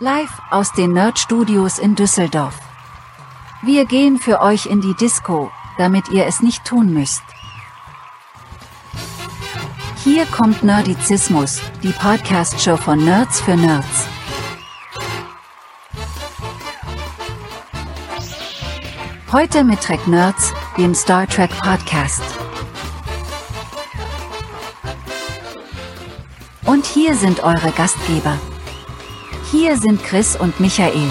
Live aus den Nerd Studios in Düsseldorf. Wir gehen für euch in die Disco, damit ihr es nicht tun müsst. Hier kommt Nerdizismus, die Podcast-Show von Nerds für Nerds. Heute mit Trek Nerds, dem Star Trek Podcast. Und hier sind eure Gastgeber. Hier sind Chris und Michael.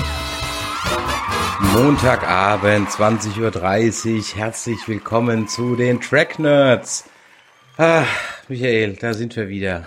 Montagabend, 20:30 Uhr. Herzlich willkommen zu den Trek Nerds. Michael, da sind wir wieder.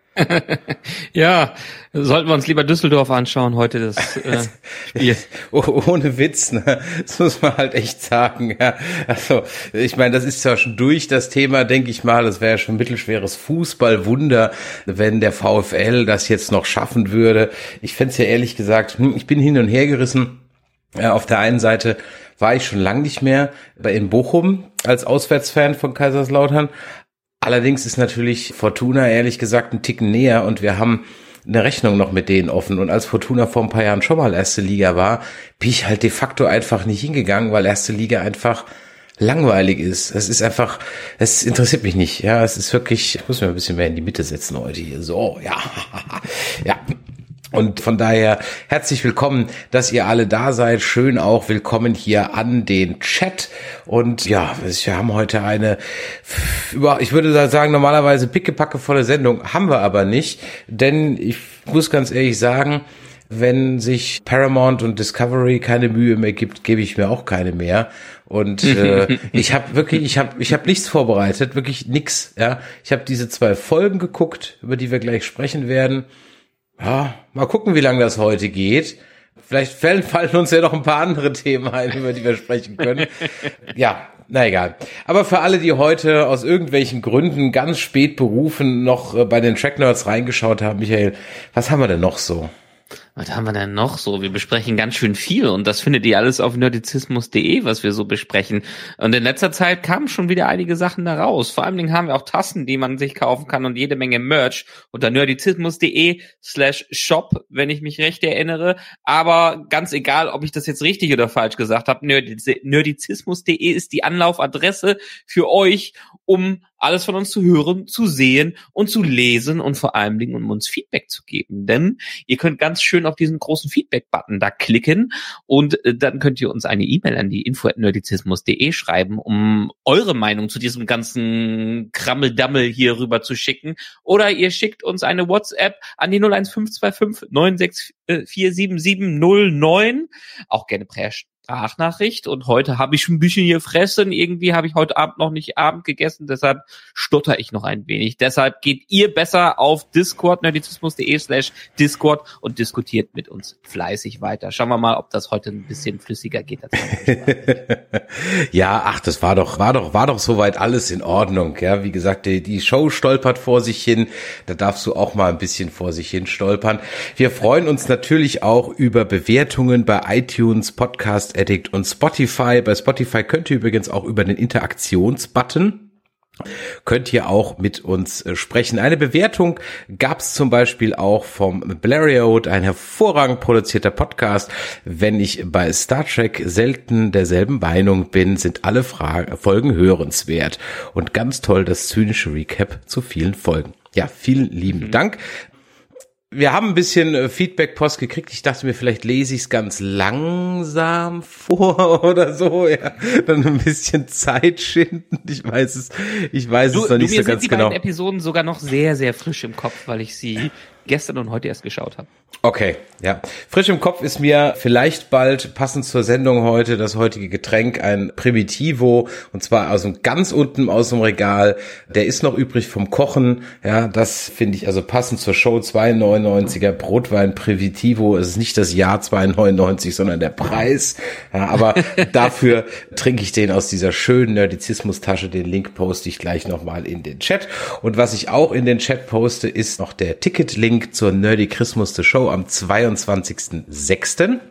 Ja, sollten wir uns lieber Düsseldorf anschauen heute, das Spiel. Ohne Witz, ne? Das muss man halt echt sagen. Ja. Also, ich meine, das ist zwar schon durch, das Thema, denke ich mal. Das wäre ja schon ein mittelschweres Fußballwunder, wenn der VfL das jetzt noch schaffen würde. Ich fände es ja ehrlich gesagt, ich bin hin und her gerissen. Auf der einen Seite war ich schon lange nicht mehr in Bochum als Auswärtsfan von Kaiserslautern. Allerdings ist natürlich Fortuna ehrlich gesagt ein Ticken näher und wir haben eine Rechnung noch mit denen offen. Und als Fortuna vor ein paar Jahren schon mal erste Liga war, bin ich halt de facto einfach nicht hingegangen, weil erste Liga einfach langweilig ist. Es interessiert mich nicht. Ja, es ist wirklich, ich muss mir ein bisschen mehr in die Mitte setzen heute hier. So, ja, ja. Und von daher herzlich willkommen, dass ihr alle da seid. Schön auch willkommen hier an den Chat. Und ja, wir haben heute ich würde sagen, normalerweise pickepackevolle Sendung. Haben wir aber nicht. Denn ich muss ganz ehrlich sagen, wenn sich Paramount und Discovery keine Mühe mehr gibt, gebe ich mir auch keine mehr. Und ich habe nichts vorbereitet, wirklich nix. Ja, ich habe diese 2 Folgen geguckt, über die wir gleich sprechen werden. Ja, mal gucken, wie lange das heute geht. Vielleicht fallen uns ja noch ein paar andere Themen ein, über die wir sprechen können. Ja, na egal. Aber für alle, die heute aus irgendwelchen Gründen ganz spät berufen noch bei den Trek Nerds reingeschaut haben, Michael, was haben wir denn noch so? Was haben wir denn noch so? Wir besprechen ganz schön viel und das findet ihr alles auf nerdizismus.de, was wir so besprechen. Und in letzter Zeit kamen schon wieder einige Sachen da raus. Vor allen Dingen haben wir auch Tassen, die man sich kaufen kann und jede Menge Merch unter nerdizismus.de/shop, wenn ich mich recht erinnere. Aber ganz egal, ob ich das jetzt richtig oder falsch gesagt habe, nerdizismus.de ist die Anlaufadresse für euch, um alles von uns zu hören, zu sehen und zu lesen und vor allen Dingen um uns Feedback zu geben. Denn ihr könnt ganz schön auf diesen großen Feedback-Button da klicken und dann könnt ihr uns eine E-Mail an die info@nerdizismus.de schreiben, um eure Meinung zu diesem ganzen Krammeldammel hier rüber zu schicken. Oder ihr schickt uns eine WhatsApp an die 01525 9647709. Auch gerne Sprachnachricht. Und heute habe ich ein bisschen gefressen. Irgendwie habe ich heute Abend noch nicht Abend gegessen, deshalb stotter ich noch ein wenig. Deshalb geht ihr besser auf Discord, nerdizismus.de/Discord und diskutiert mit uns fleißig weiter. Schauen wir mal, ob das heute ein bisschen flüssiger geht. Ja, das war doch soweit alles in Ordnung. Ja, wie gesagt, die Show stolpert vor sich hin. Da darfst du auch mal ein bisschen vor sich hin stolpern. Wir freuen uns natürlich auch über Bewertungen bei iTunes, Podcast Addict und Spotify. Bei Spotify könnt ihr übrigens auch über den Interaktionsbutton könnt ihr auch mit uns sprechen. Eine Bewertung gab es zum Beispiel auch vom Blariot, ein hervorragend produzierter Podcast. Wenn ich bei Star Trek selten derselben Meinung bin, sind alle Folgen hörenswert. Und ganz toll das zynische Recap zu vielen Folgen. Ja, vielen lieben Dank. Wir haben ein bisschen Feedback-Post gekriegt. Ich dachte mir, vielleicht lese ich es ganz langsam vor oder so. Ja, dann ein bisschen Zeit schinden. Ich weiß es noch nicht so ganz genau. Mir sind die beiden Episoden sogar noch sehr, sehr frisch im Kopf, weil ich sie gestern und heute erst geschaut habe. Okay, ja. Frisch im Kopf ist mir vielleicht bald, passend zur Sendung heute, das heutige Getränk, ein Primitivo, und zwar also ganz unten aus dem Regal. Der ist noch übrig vom Kochen. Ja, das finde ich also passend zur Show. 2,99er Brotwein Primitivo. Es ist nicht das Jahr 2,99, sondern der Preis. Ja, aber dafür trinke ich den aus dieser schönen Nerdizismus-Tasche. Den Link poste ich gleich nochmal in den Chat. Und was ich auch in den Chat poste, ist noch der Ticket-Link zur Nerdicrismus The Show am 22.06.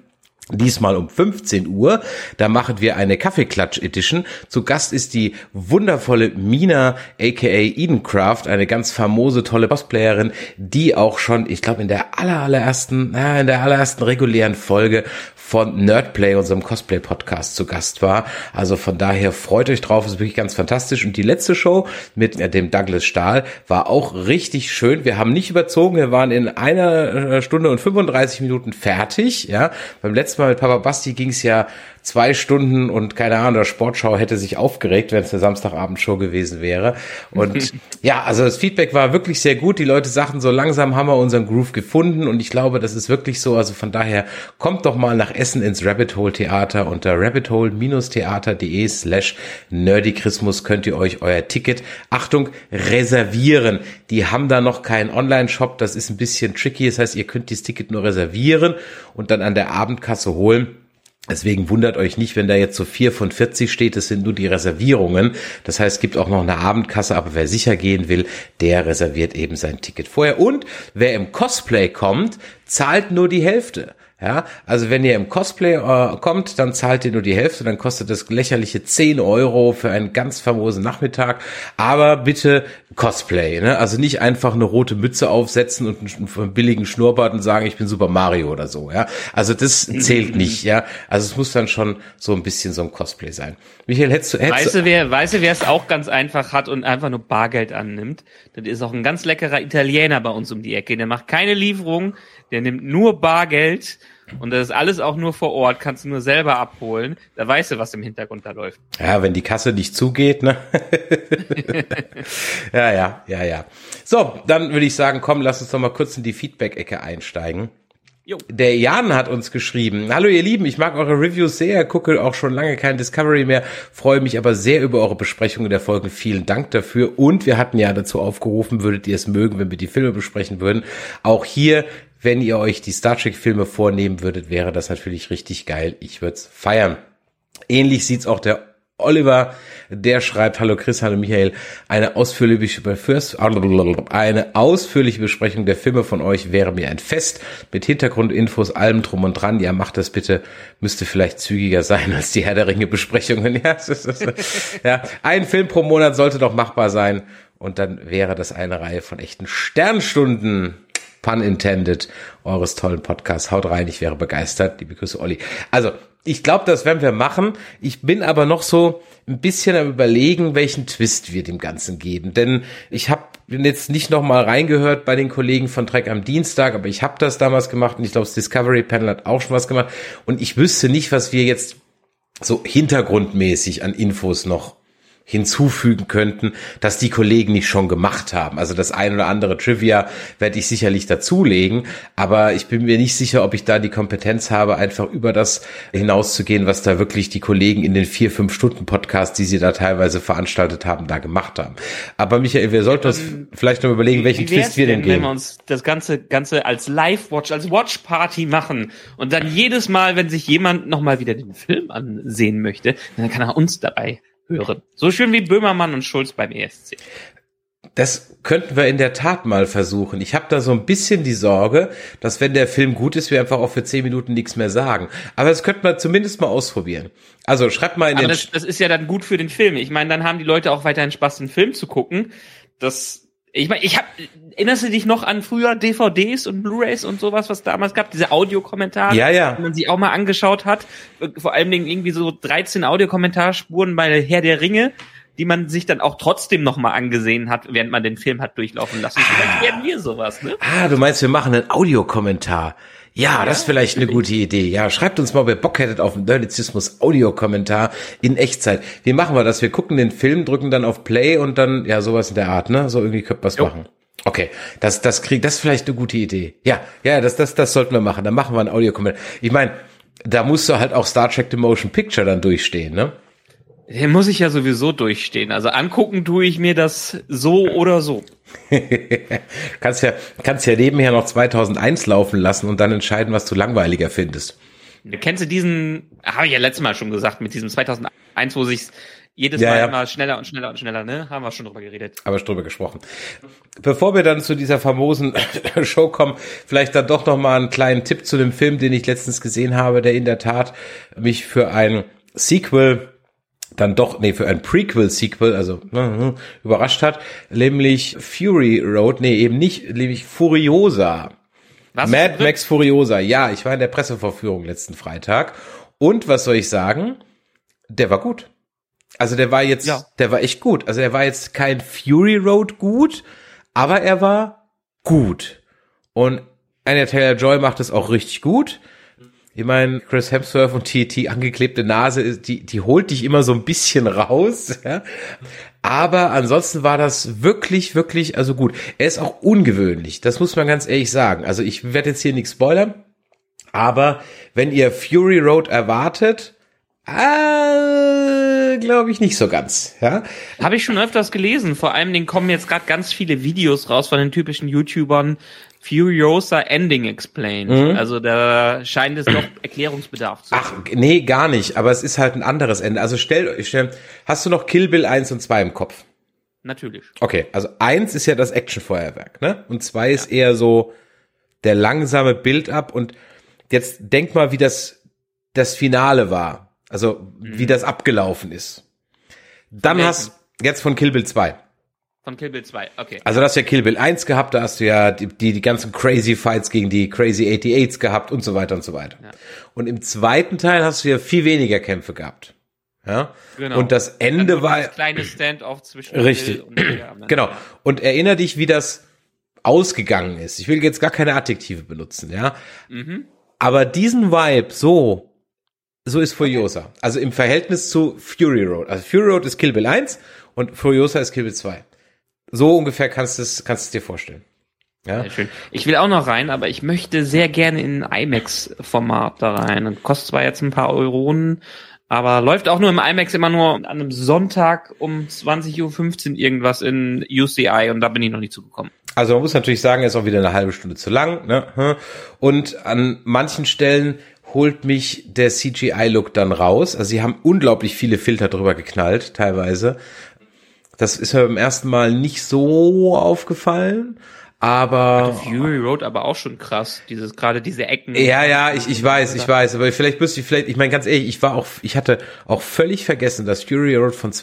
Diesmal um 15 Uhr, da machen wir eine Kaffeeklatsch-Edition. Zu Gast ist die wundervolle Mina, aka Edencraft, eine ganz famose, tolle Cosplayerin, die auch schon, ich glaube, in der allerersten regulären Folge von Nerdplay, unserem Cosplay-Podcast, zu Gast war. Also von daher freut euch drauf, ist wirklich ganz fantastisch. Und die letzte Show mit dem Douglas Stahl war auch richtig schön. Wir haben nicht überzogen, wir waren in 1 Stunde und 35 Minuten fertig. Ja, beim letzten Mal mit Papa Basti ging es ja 2 Stunden und keine Ahnung, der Sportschau hätte sich aufgeregt, wenn es eine Samstagabendshow gewesen wäre. Und ja, also das Feedback war wirklich sehr gut. Die Leute sagten, so langsam haben wir unseren Groove gefunden und ich glaube, das ist wirklich so. Also von daher kommt doch mal nach Essen ins Rabbit Hole Theater. Unter rabbithole-theater.de/nerdikrismus könnt ihr euch euer Ticket, Achtung, reservieren. Die haben da noch keinen Online-Shop, das ist ein bisschen tricky. Das heißt, ihr könnt dieses Ticket nur reservieren und dann an der Abendkasse holen. Deswegen wundert euch nicht, wenn da jetzt so 4 von 40 steht, das sind nur die Reservierungen. Das heißt, es gibt auch noch eine Abendkasse, aber wer sicher gehen will, der reserviert eben sein Ticket vorher. Und wer im Cosplay kommt, zahlt nur die Hälfte. Ja, also wenn ihr im Cosplay kommt, dann zahlt ihr nur die Hälfte, dann kostet das lächerliche 10 € für einen ganz famosen Nachmittag. Aber bitte Cosplay, ne? Also nicht einfach eine rote Mütze aufsetzen und einen billigen Schnurrbart und sagen, ich bin Super Mario oder so, ja. Also das zählt nicht, ja. Also es muss dann schon so ein bisschen so ein Cosplay sein. Michael, weißt du, wer es auch ganz einfach hat und einfach nur Bargeld annimmt? Das ist auch ein ganz leckerer Italiener bei uns um die Ecke. Der macht keine Lieferung, der nimmt nur Bargeld. Und das ist alles auch nur vor Ort, kannst du nur selber abholen. Da weißt du, was im Hintergrund da läuft. Ja, wenn die Kasse nicht zugeht, ne? Ja. So, dann würde ich sagen, komm, lass uns doch mal kurz in die Feedback-Ecke einsteigen. Jo. Der Jan hat uns geschrieben: Hallo ihr Lieben, ich mag eure Reviews sehr, gucke auch schon lange kein Discovery mehr, freue mich aber sehr über eure Besprechungen der Folgen. Vielen Dank dafür. Und wir hatten ja dazu aufgerufen, würdet ihr es mögen, wenn wir die Filme besprechen würden. Auch hier, wenn ihr euch die Star Trek-Filme vornehmen würdet, wäre das natürlich richtig geil. Ich würde es feiern. Ähnlich sieht's auch der Oliver, der schreibt: Hallo Chris, hallo Michael, eine ausführliche Besprechung der Filme von euch wäre mir ein Fest, mit Hintergrundinfos, allem drum und dran. Ja, macht das bitte, müsste vielleicht zügiger sein als die Herr der Ringe Besprechungen. Ja, ein Film pro Monat sollte doch machbar sein und dann wäre das eine Reihe von echten Sternstunden, pun intended, eures tollen Podcasts. Haut rein, ich wäre begeistert. Liebe Grüße, Olli. Also, ich glaube, das werden wir machen. Ich bin aber noch so ein bisschen am Überlegen, welchen Twist wir dem Ganzen geben. Denn ich bin jetzt nicht noch mal reingehört bei den Kollegen von Trek am Dienstag, aber ich habe das damals gemacht und ich glaube, das Discovery Panel hat auch schon was gemacht. Und ich wüsste nicht, was wir jetzt so hintergrundmäßig an Infos noch hinzufügen könnten, dass die Kollegen nicht schon gemacht haben. Also das ein oder andere Trivia werde ich sicherlich dazulegen, aber ich bin mir nicht sicher, ob ich da die Kompetenz habe, einfach über das hinauszugehen, was da wirklich die Kollegen in den 4-5 Stunden Podcasts, die sie da teilweise veranstaltet haben, da gemacht haben. Aber Michael, wir sollten uns vielleicht noch überlegen, welchen Twist wir denn geben. Wenn wir uns das Ganze als Live-Watch, als Watch-Party machen und dann jedes Mal, wenn sich jemand nochmal wieder den Film ansehen möchte, dann kann er uns dabei hören. So schön wie Böhmermann und Schulz beim ESC. Das könnten wir in der Tat mal versuchen. Ich habe da so ein bisschen die Sorge, dass wenn der Film gut ist, wir einfach auch für 10 Minuten nichts mehr sagen. Aber das könnten wir zumindest mal ausprobieren. Also schreibt mal in den... das ist ja dann gut für den Film. Ich meine, dann haben die Leute auch weiterhin Spaß, den Film zu gucken. Erinnerst du dich noch an früher DVDs und Blu-rays und sowas, was damals gab? Diese Audiokommentare, ja. die man sich auch mal angeschaut hat. Vor allem irgendwie so 13 Audiokommentarspuren bei Herr der Ringe, die man sich dann auch trotzdem noch mal angesehen hat, während man den Film hat durchlaufen lassen. Vielleicht werden wir sowas, ne? Du meinst, wir machen einen Audiokommentar. Ja, das ist vielleicht eine gute Idee. Ja, schreibt uns mal, ob ihr Bock hättet auf einen Nerdizismus Audiokommentar in Echtzeit. Wie machen wir das? Wir gucken den Film, drücken dann auf Play und dann, ja, sowas in der Art, ne? So irgendwie könnte man es machen. Okay, das ist vielleicht eine gute Idee. Ja, das sollten wir machen. Dann machen wir einen Audiokommentar. Ich meine, da musst du halt auch Star Trek The Motion Picture dann durchstehen, ne? Den muss ich ja sowieso durchstehen. Also angucken tue ich mir das so oder so. Kannst ja nebenher noch 2001 laufen lassen und dann entscheiden, was du langweiliger findest. Kennst du diesen, habe ich ja letztes Mal schon gesagt, mit diesem 2001, wo sich's jedes Mal immer schneller und schneller und schneller, ne? Haben wir schon drüber geredet. Aber schon drüber gesprochen. Bevor wir dann zu dieser famosen Show kommen, vielleicht dann doch noch mal einen kleinen Tipp zu dem Film, den ich letztens gesehen habe, der in der Tat mich für ein Sequel für ein Prequel-Sequel, also überrascht hat, nämlich Fury Road, nämlich Furiosa. Was? Mad Max Furiosa, ja, ich war in der Pressevorführung letzten Freitag und was soll ich sagen? Der war gut. Also der war echt gut. Also er war jetzt kein Fury Road gut, aber er war gut. Und Anya Taylor-Joy macht es auch richtig gut. Ich meine, Chris Hemsworth und die angeklebte Nase, die holt dich immer so ein bisschen raus. Ja? Aber ansonsten war das wirklich, wirklich, also gut. Er ist auch ungewöhnlich, das muss man ganz ehrlich sagen. Also ich werde jetzt hier nichts spoilern, aber wenn ihr Fury Road erwartet, glaube ich nicht so ganz. Ja? Habe ich schon öfters gelesen. Vor allem kommen jetzt gerade ganz viele Videos raus von den typischen YouTubern. Furiosa Ending Explained. Also da scheint es noch Erklärungsbedarf zu haben. Ach, nee, gar nicht. Aber es ist halt ein anderes Ende. Also hast du noch Kill Bill 1 und 2 im Kopf? Natürlich. Okay, also 1 ist ja das Actionfeuerwerk, ne? Und 2 ist eher so der langsame Build-up. Und jetzt denk mal, wie das Finale war. Also wie das abgelaufen ist. Dann jetzt von Kill Bill 2. Von Kill Bill 2, okay. Also du hast ja Kill Bill 1 gehabt, da hast du ja die ganzen Crazy Fights gegen die Crazy 88s gehabt und so weiter und so weiter. Ja. Und im zweiten Teil hast du ja viel weniger Kämpfe gehabt. Ja? Genau. Und das Ende war... Das kleine Stand-off zwischen richtig. Bill und genau. Und erinnere dich, wie das ausgegangen ist. Ich will jetzt gar keine Adjektive benutzen, ja. Aber diesen Vibe, so ist Furiosa. Also im Verhältnis zu Fury Road. Also Fury Road ist Kill Bill 1 und Furiosa ist Kill Bill 2. So ungefähr kannst du es dir vorstellen. Ja? Sehr schön. Ich will auch noch rein, aber ich möchte sehr gerne in ein IMAX-Format da rein. Und kostet zwar jetzt ein paar Euronen, aber läuft auch nur im IMAX immer nur an einem Sonntag um 20:15 Uhr irgendwas in UCI und da bin ich noch nicht zugekommen. Also man muss natürlich sagen, er ist auch wieder eine halbe Stunde zu lang. Ne? Und an manchen Stellen holt mich der CGI-Look dann raus. Also sie haben unglaublich viele Filter drüber geknallt, teilweise. Das ist mir beim ersten Mal nicht so aufgefallen, aber... Fury Road aber auch schon krass, gerade diese Ecken. Ja, ich weiß, aber ich meine ganz ehrlich, ich hatte auch völlig vergessen, dass Fury Road von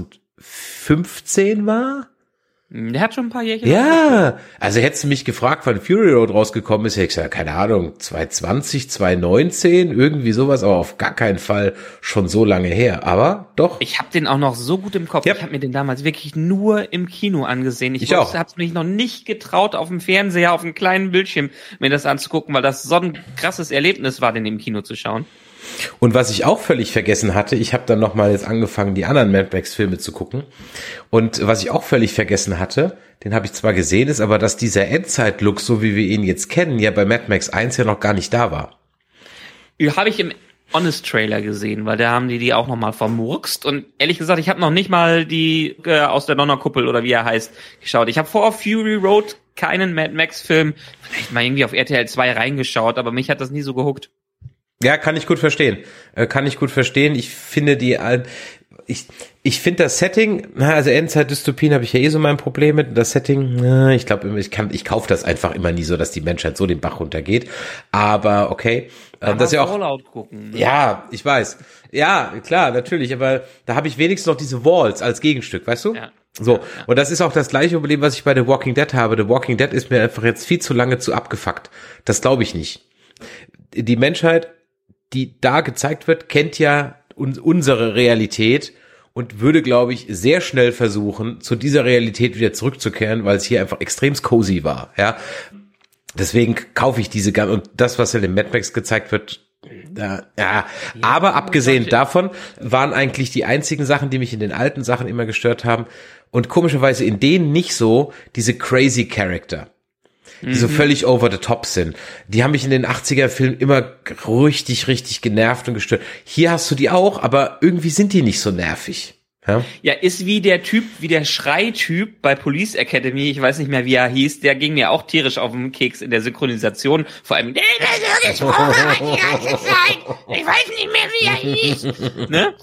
2015 war. Der hat schon ein paar Jährchen. Ja, also hättest du mich gefragt, wann Fury Road rausgekommen ist, hätte ich gesagt, keine Ahnung, 2020, 2019, irgendwie sowas, aber auf gar keinen Fall schon so lange her. Aber doch. Ich habe den auch noch so gut im Kopf. Yep. Ich habe mir den damals wirklich nur im Kino angesehen. Ich habe mich noch nicht getraut, auf dem Fernseher, auf einem kleinen Bildschirm mir das anzugucken, weil das so ein krasses Erlebnis war, den im Kino zu schauen. Und was ich auch völlig vergessen hatte, ich habe dann nochmal jetzt angefangen, die anderen Mad Max Filme zu gucken. Und was ich auch völlig vergessen hatte, den habe ich zwar gesehen, ist aber, dass dieser Endzeit-Look, so wie wir ihn jetzt kennen, ja bei Mad Max 1 ja noch gar nicht da war. Habe ich im Honest-Trailer gesehen, weil da haben die auch nochmal vermurkst. Und ehrlich gesagt, ich habe noch nicht mal die aus der Donnerkuppel oder wie er heißt geschaut. Ich habe vor Fury Road keinen Mad Max-Film, vielleicht mal irgendwie auf RTL 2 reingeschaut, aber mich hat das nie so gehuckt. Ja, kann ich gut verstehen. Ich finde ich finde das Setting, also Endzeit-Dystopien habe ich ja so mein Problem mit. Das Setting, ich glaube, ich kaufe das einfach immer nie so, dass die Menschheit so den Bach runtergeht. Aber okay. Das ist ja auch. Fallout gucken, ne? Ja, ich weiß. Ja, klar, natürlich. Aber da habe ich wenigstens noch diese Walls als Gegenstück, weißt du? Ja. So. Ja. Und das ist auch das gleiche Problem, was ich bei The Walking Dead habe. The Walking Dead ist mir einfach jetzt viel zu lange zu abgefuckt. Das glaube ich nicht. Die Menschheit, die da gezeigt wird, kennt ja unsere Realität und würde, glaube ich, sehr schnell versuchen, zu dieser Realität wieder zurückzukehren, weil es hier einfach extrem cozy war, ja. Deswegen kaufe ich und das, was in dem Mad Max gezeigt wird, ja. Aber abgesehen davon waren eigentlich die einzigen Sachen, die mich in den alten Sachen immer gestört haben und komischerweise in denen nicht so diese crazy Character, die so völlig over the top sind. Die haben mich in den 80er-Filmen immer richtig, richtig genervt und gestört. Hier hast du die auch, aber irgendwie sind die nicht so nervig. Ja, ist wie der Schrei-Typ bei Police Academy, ich weiß nicht mehr, wie er hieß, der ging mir auch tierisch auf den Keks in der Synchronisation. Vor allem, ich weiß nicht mehr, wie er hieß. Ne?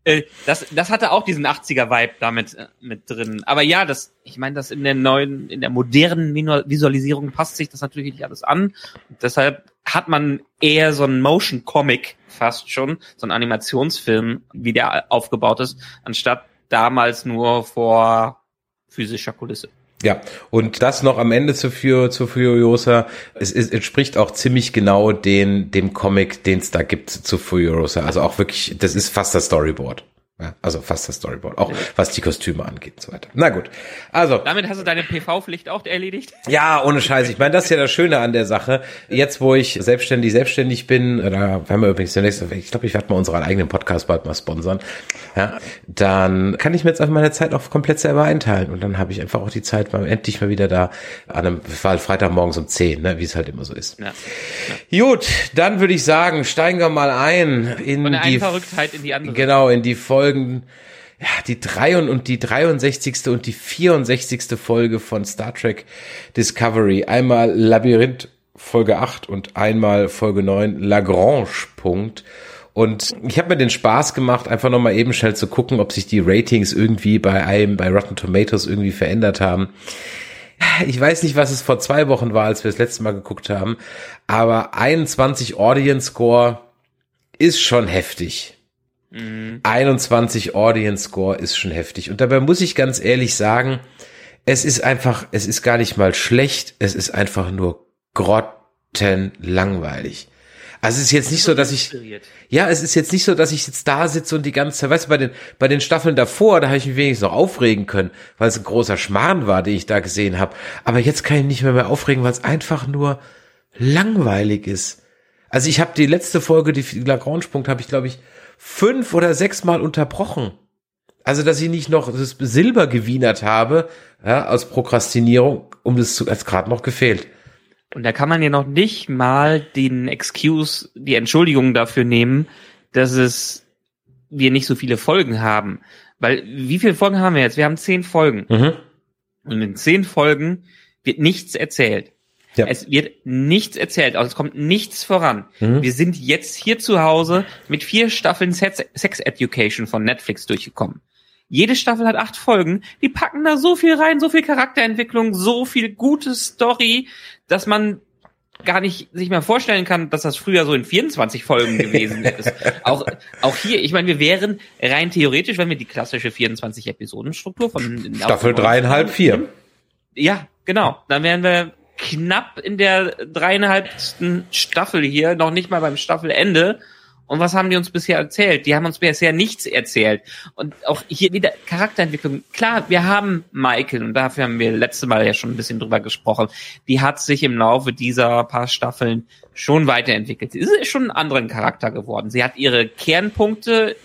Das hatte auch diesen 80er-Vibe damit mit drin. Aber ja, ich meine, das in der modernen Visualisierung passt sich das natürlich nicht alles an. Und deshalb hat man eher so einen Motion-Comic fast schon, so einen Animationsfilm, wie der aufgebaut ist, anstatt damals nur vor physischer Kulisse. Ja, und das noch am Ende zu Furiosa, es entspricht auch ziemlich genau dem Comic, den es da gibt zu Furiosa. Also auch wirklich, das ist fast das Storyboard. Ja, also fast das Storyboard, auch was die Kostüme angeht und so weiter. Na gut, also. Damit hast du deine PV-Pflicht auch erledigt? Ja, ohne Scheiß. Ich meine, das ist ja das Schöne an der Sache. Jetzt, wo ich selbstständig bin, da werden wir übrigens demnächst, ich glaube, ich werde mal unseren eigenen Podcast bald mal sponsern, ja, dann kann ich mir jetzt einfach meine Zeit auch komplett selber einteilen und dann habe ich einfach auch die Zeit endlich mal wieder da Freitagmorgens um 10, ne, wie es halt immer so ist. Ja. Gut, dann würde ich sagen, steigen wir mal ein in von der einen Verrücktheit in die andere. Genau, in die Folgen, ja, die 63. und die 64. Folge von Star Trek Discovery. Einmal Labyrinth Folge 8 und einmal Folge 9 Lagrange Punkt. Und ich habe mir den Spaß gemacht, einfach nochmal eben schnell zu gucken, ob sich die Ratings irgendwie bei Rotten Tomatoes irgendwie verändert haben. Ich weiß nicht, was es vor 2 Wochen war, als wir das letzte Mal geguckt haben, aber 21 Audience Score ist schon heftig. 21 Audience Score ist schon heftig. Und dabei muss ich ganz ehrlich sagen, es ist gar nicht mal schlecht, es ist einfach nur grottenlangweilig. Also es ist jetzt nicht so, dass ich jetzt da sitze und die ganze Zeit, weißt du, bei den Staffeln davor, da habe ich mich wenigstens noch aufregen können, weil es ein großer Schmarrn war, den ich da gesehen habe. Aber jetzt kann ich nicht mehr aufregen, weil es einfach nur langweilig ist. Also ich habe die letzte Folge, die Lagrange-Punkt, habe ich, glaube ich, 5 oder 6 Mal unterbrochen. Also, dass ich nicht noch das Silber gewienert habe, ja, aus Prokrastinierung, als gerade noch gefehlt. Und da kann man ja noch nicht mal die Entschuldigung dafür nehmen, dass wir nicht so viele Folgen haben. Weil, wie viele Folgen haben wir jetzt? Wir haben 10 Folgen. Mhm. Und in 10 Folgen wird nichts erzählt. Ja. Es wird nichts erzählt, also es kommt nichts voran. Mhm. Wir sind jetzt hier zu Hause mit 4 Staffeln Sex Education von Netflix durchgekommen. Jede Staffel hat 8 Folgen, die packen da so viel rein, so viel Charakterentwicklung, so viel gute Story, dass man gar nicht sich mehr vorstellen kann, dass das früher so in 24 Folgen gewesen ist. Auch hier, ich meine, wir wären rein theoretisch, wenn wir die klassische 24-Episoden-Struktur von Staffel 3,5, 4. Ja, genau. Dann wären wir knapp in der 3,5. Staffel hier, noch nicht mal beim Staffelende. Und was haben die uns bisher erzählt? Die haben uns bisher nichts erzählt. Und auch hier wieder Charakterentwicklung. Klar, wir haben Michael, und dafür haben wir letzte Mal ja schon ein bisschen drüber gesprochen. Die hat sich im Laufe dieser paar Staffeln schon weiterentwickelt. Sie ist schon einen anderen Charakter geworden. Sie hat ihre Kernpunkte,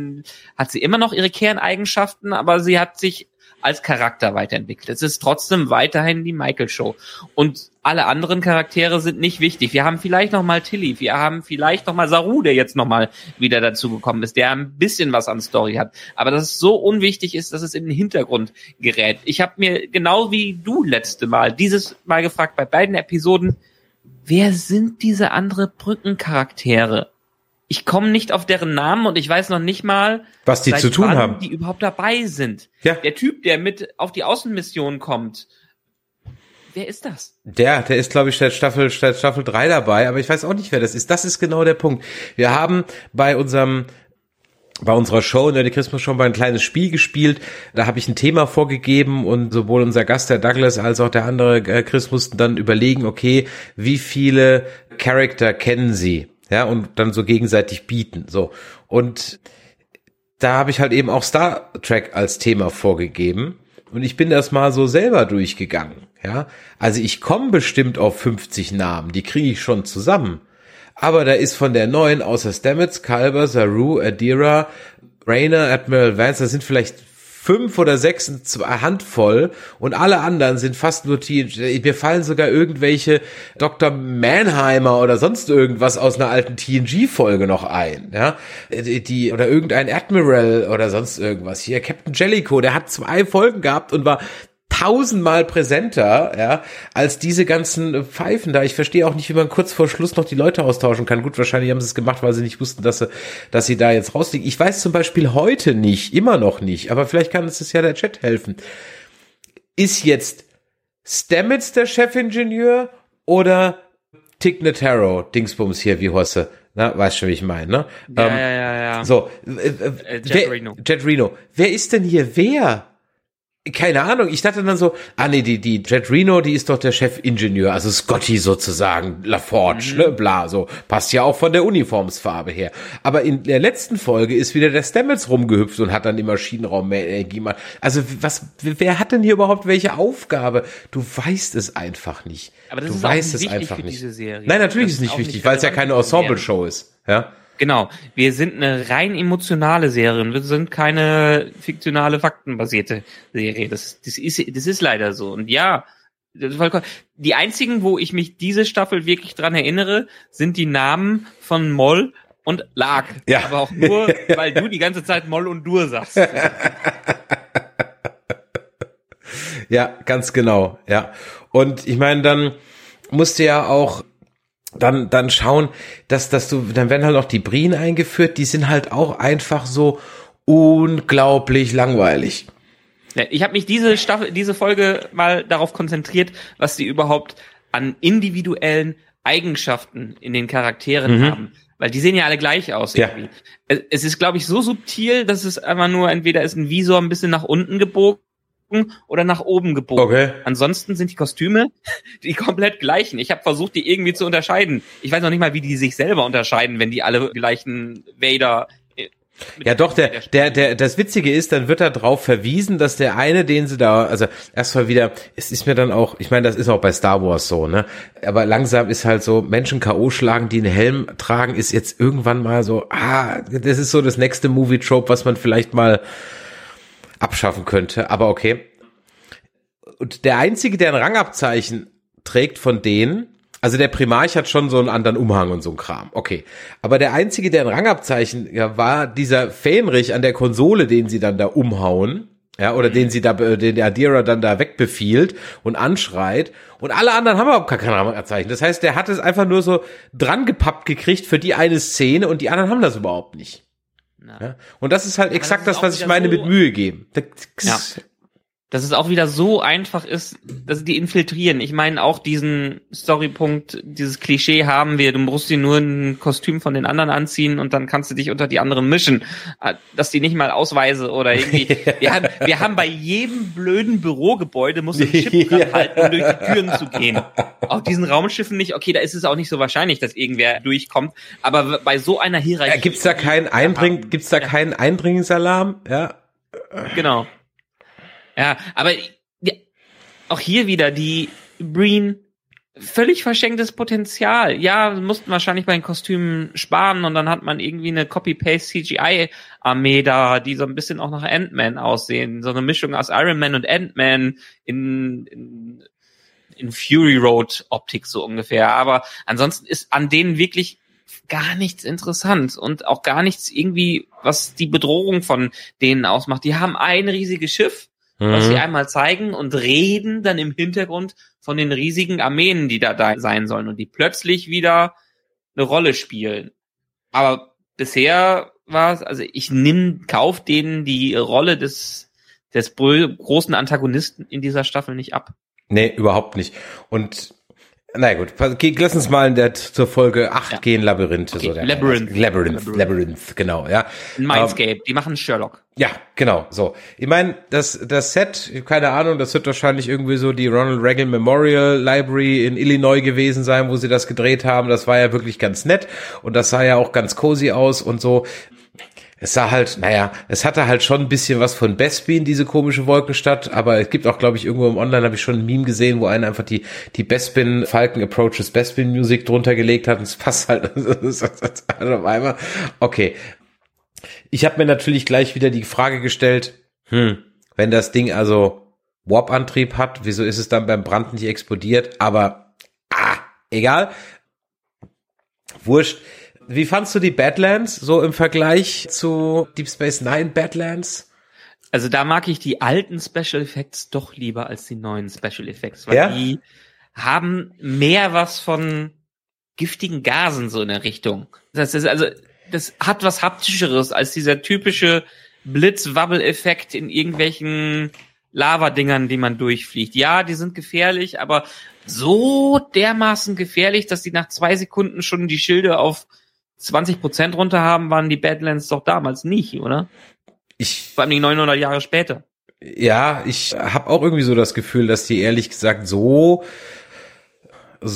hat sie immer noch ihre Kerneigenschaften, aber sie hat sich als Charakter weiterentwickelt. Es ist trotzdem weiterhin die Michael-Show. Und alle anderen Charaktere sind nicht wichtig. Wir haben vielleicht noch mal Tilly, wir haben vielleicht noch mal Saru, der jetzt noch mal wieder dazugekommen ist, der ein bisschen was an Story hat. Aber dass es so unwichtig ist, dass es in den Hintergrund gerät. Ich habe mir, genau wie du letzte Mal, dieses Mal gefragt, bei beiden Episoden, wer sind diese andere Brückencharaktere? Ich komme nicht auf deren Namen und ich weiß noch nicht mal, was die zu tun haben, die überhaupt dabei sind. Ja. Der Typ, der mit auf die Außenmission kommt, wer ist das? Der ist, glaube ich, seit Staffel 3 dabei, aber ich weiß auch nicht, wer das ist. Das ist genau der Punkt. Wir haben bei unserer Show, in der Christmas Show, ein kleines Spiel gespielt. Da habe ich ein Thema vorgegeben und sowohl unser Gast, der Douglas, als auch der andere Chris mussten dann überlegen, okay, wie viele Charakter kennen sie? Ja, und dann so gegenseitig bieten, so. Und da habe ich halt eben auch Star Trek als Thema vorgegeben und ich bin das mal so selber durchgegangen, ja. Also ich komme bestimmt auf 50 Namen, die kriege ich schon zusammen. Aber da ist von der neuen, außer Stamets, Culber, Saru, Adira, Rayner, Admiral Vance, das sind vielleicht 5 oder 6, eine Handvoll und alle anderen sind fast nur TNG. Mir fallen sogar irgendwelche Dr. Mannheimer oder sonst irgendwas aus einer alten TNG-Folge noch ein, ja. Oder irgendein Admiral oder sonst irgendwas. Hier, Captain Jellicoe, der hat 2 Folgen gehabt und war tausendmal präsenter, ja, als diese ganzen Pfeifen da. Ich verstehe auch nicht, wie man kurz vor Schluss noch die Leute austauschen kann. Gut, wahrscheinlich haben sie es gemacht, weil sie nicht wussten, dass sie da jetzt rausliegen. Ich weiß zum Beispiel heute nicht, immer noch nicht, aber vielleicht kann uns das ja der Chat helfen. Ist jetzt Stamets der Chefingenieur oder Tig Notaro, Dingsbums hier, wie Hosse? Na, weißt schon, wie ich meine, ne? Ja. So, Jet Reno. Wer ist denn hier wer? Keine Ahnung, ich dachte dann so, die Jet Reno, die ist doch der Chefingenieur, also Scotty sozusagen, LaForge, ne, bla, so, passt ja auch von der Uniformsfarbe her. Aber in der letzten Folge ist wieder der Stamets rumgehüpft und hat dann im Maschinenraum mehr Energie gemacht. Also, wer hat denn hier überhaupt welche Aufgabe? Du weißt es einfach nicht. Aber das du ist weißt auch nicht es wichtig einfach für nicht. diese Serie. Nein, natürlich das ist es nicht wichtig, weil es ja keine Ensemble-Show ist, ja. Genau, wir sind eine rein emotionale Serie, wir sind keine fiktionale, faktenbasierte Serie. Das ist leider so. Und ja, die einzigen, wo ich mich diese Staffel wirklich dran erinnere, sind die Namen von Moll und Lark. Ja. Aber auch nur, weil du die ganze Zeit Moll und Dur sagst. Ja, ganz genau, ja. Und ich meine, dann musst du ja auch dann schauen, dann werden halt auch die Brien eingeführt, die sind halt auch einfach so unglaublich langweilig. Ja, ich habe mich diese Folge mal darauf konzentriert, was die überhaupt an individuellen Eigenschaften in den Charakteren haben. Weil die sehen ja alle gleich aus irgendwie. Ja. Es ist, glaube ich, so subtil, dass es einfach nur entweder ist ein Visor ein bisschen nach unten gebogen oder nach oben gebogen. Okay. Ansonsten sind die Kostüme die komplett gleichen. Ich habe versucht, die irgendwie zu unterscheiden. Ich weiß noch nicht mal, wie die sich selber unterscheiden, wenn die alle gleichen Vader. Ja doch, das Witzige ist, dann wird da drauf verwiesen, dass der eine, den sie da, also erstmal wieder, es ist mir dann auch, ich meine, das ist auch bei Star Wars so, ne, aber langsam ist halt so, Menschen K.O. schlagen, die einen Helm tragen, ist jetzt irgendwann mal so, das ist so das nächste Movie-Trope, was man vielleicht mal abschaffen könnte, aber okay. Und der Einzige, der ein Rangabzeichen trägt von denen, also der Primarch hat schon so einen anderen Umhang und so ein Kram, okay. Aber der Einzige, der ein Rangabzeichen, ja, war dieser Fähnrich an der Konsole, den sie dann da umhauen, ja, oder den der Adira dann da wegbefiehlt und anschreit. Und alle anderen haben überhaupt kein Rangabzeichen. Das heißt, der hat es einfach nur so dran gepappt gekriegt für die eine Szene und die anderen haben das überhaupt nicht. Ja? Und das ist halt exakt das, was ich meine mit Mühe geben. Ja. Dass es auch wieder so einfach ist, dass die infiltrieren. Ich meine, auch diesen Storypunkt, dieses Klischee haben wir, du musst dir nur ein Kostüm von den anderen anziehen und dann kannst du dich unter die anderen mischen. Dass die nicht mal Ausweise oder irgendwie, wir haben bei jedem blöden Bürogebäude musst du einen Chip dran halten, um durch die Türen zu gehen. Auf diesen Raumschiffen nicht, okay, da ist es auch nicht so wahrscheinlich, dass irgendwer durchkommt, aber bei so einer Hierarchie. Gibt's da keinen Eindringensalarm? Ja. Genau. Ja, aber ja, auch hier wieder die Breen, völlig verschenktes Potenzial. Ja, mussten wahrscheinlich bei den Kostümen sparen und dann hat man irgendwie eine Copy-Paste-CGI-Armee da, die so ein bisschen auch nach Ant-Man aussehen. So eine Mischung aus Iron Man und Ant-Man in Fury Road-Optik so ungefähr. Aber ansonsten ist an denen wirklich gar nichts interessant und auch gar nichts irgendwie, was die Bedrohung von denen ausmacht. Die haben ein riesiges Schiff, was sie einmal zeigen und reden dann im Hintergrund von den riesigen Armeen, die da sein sollen und die plötzlich wieder eine Rolle spielen. Aber bisher war es, also ich kauf denen die Rolle des großen Antagonisten in dieser Staffel nicht ab. Nee, überhaupt nicht. Und na gut, lass uns mal zur Folge 8 gehen, Labyrinthe. Okay, so Labyrinth, genau, ja. Mindscape, die machen Sherlock. Ja, genau, so. Ich meine, das Set, keine Ahnung, das wird wahrscheinlich irgendwie so die Ronald Reagan Memorial Library in Illinois gewesen sein, wo sie das gedreht haben. Das war ja wirklich ganz nett und das sah ja auch ganz cozy aus und so. Es sah halt, es hatte halt schon ein bisschen was von Bespin, diese komische Wolkenstadt, aber es gibt auch, glaube ich, irgendwo im Online habe ich schon ein Meme gesehen, wo einer einfach die Bespin, Falcon Approaches Bespin Music drunter gelegt hat und es passt halt auf einmal. Okay. Ich habe mir natürlich gleich wieder die Frage gestellt, wenn das Ding also Warp-Antrieb hat, wieso ist es dann beim Brand nicht explodiert? Aber, egal. Wurscht. Wie fandst du die Badlands so im Vergleich zu Deep Space Nine Badlands? Also da mag ich die alten Special Effects doch lieber als die neuen Special Effects, weil die haben mehr was von giftigen Gasen so in der Richtung. Das hat was Haptischeres als dieser typische Blitz-Wabbel-Effekt in irgendwelchen Lavadingern, die man durchfliegt. Ja, die sind gefährlich, aber so dermaßen gefährlich, dass die nach 2 Sekunden schon die Schilde auf 20% runter haben, waren die Badlands doch damals nicht, oder? Vor allem 900 Jahre später. Ja, ich habe auch irgendwie so das Gefühl, dass die ehrlich gesagt so, ja,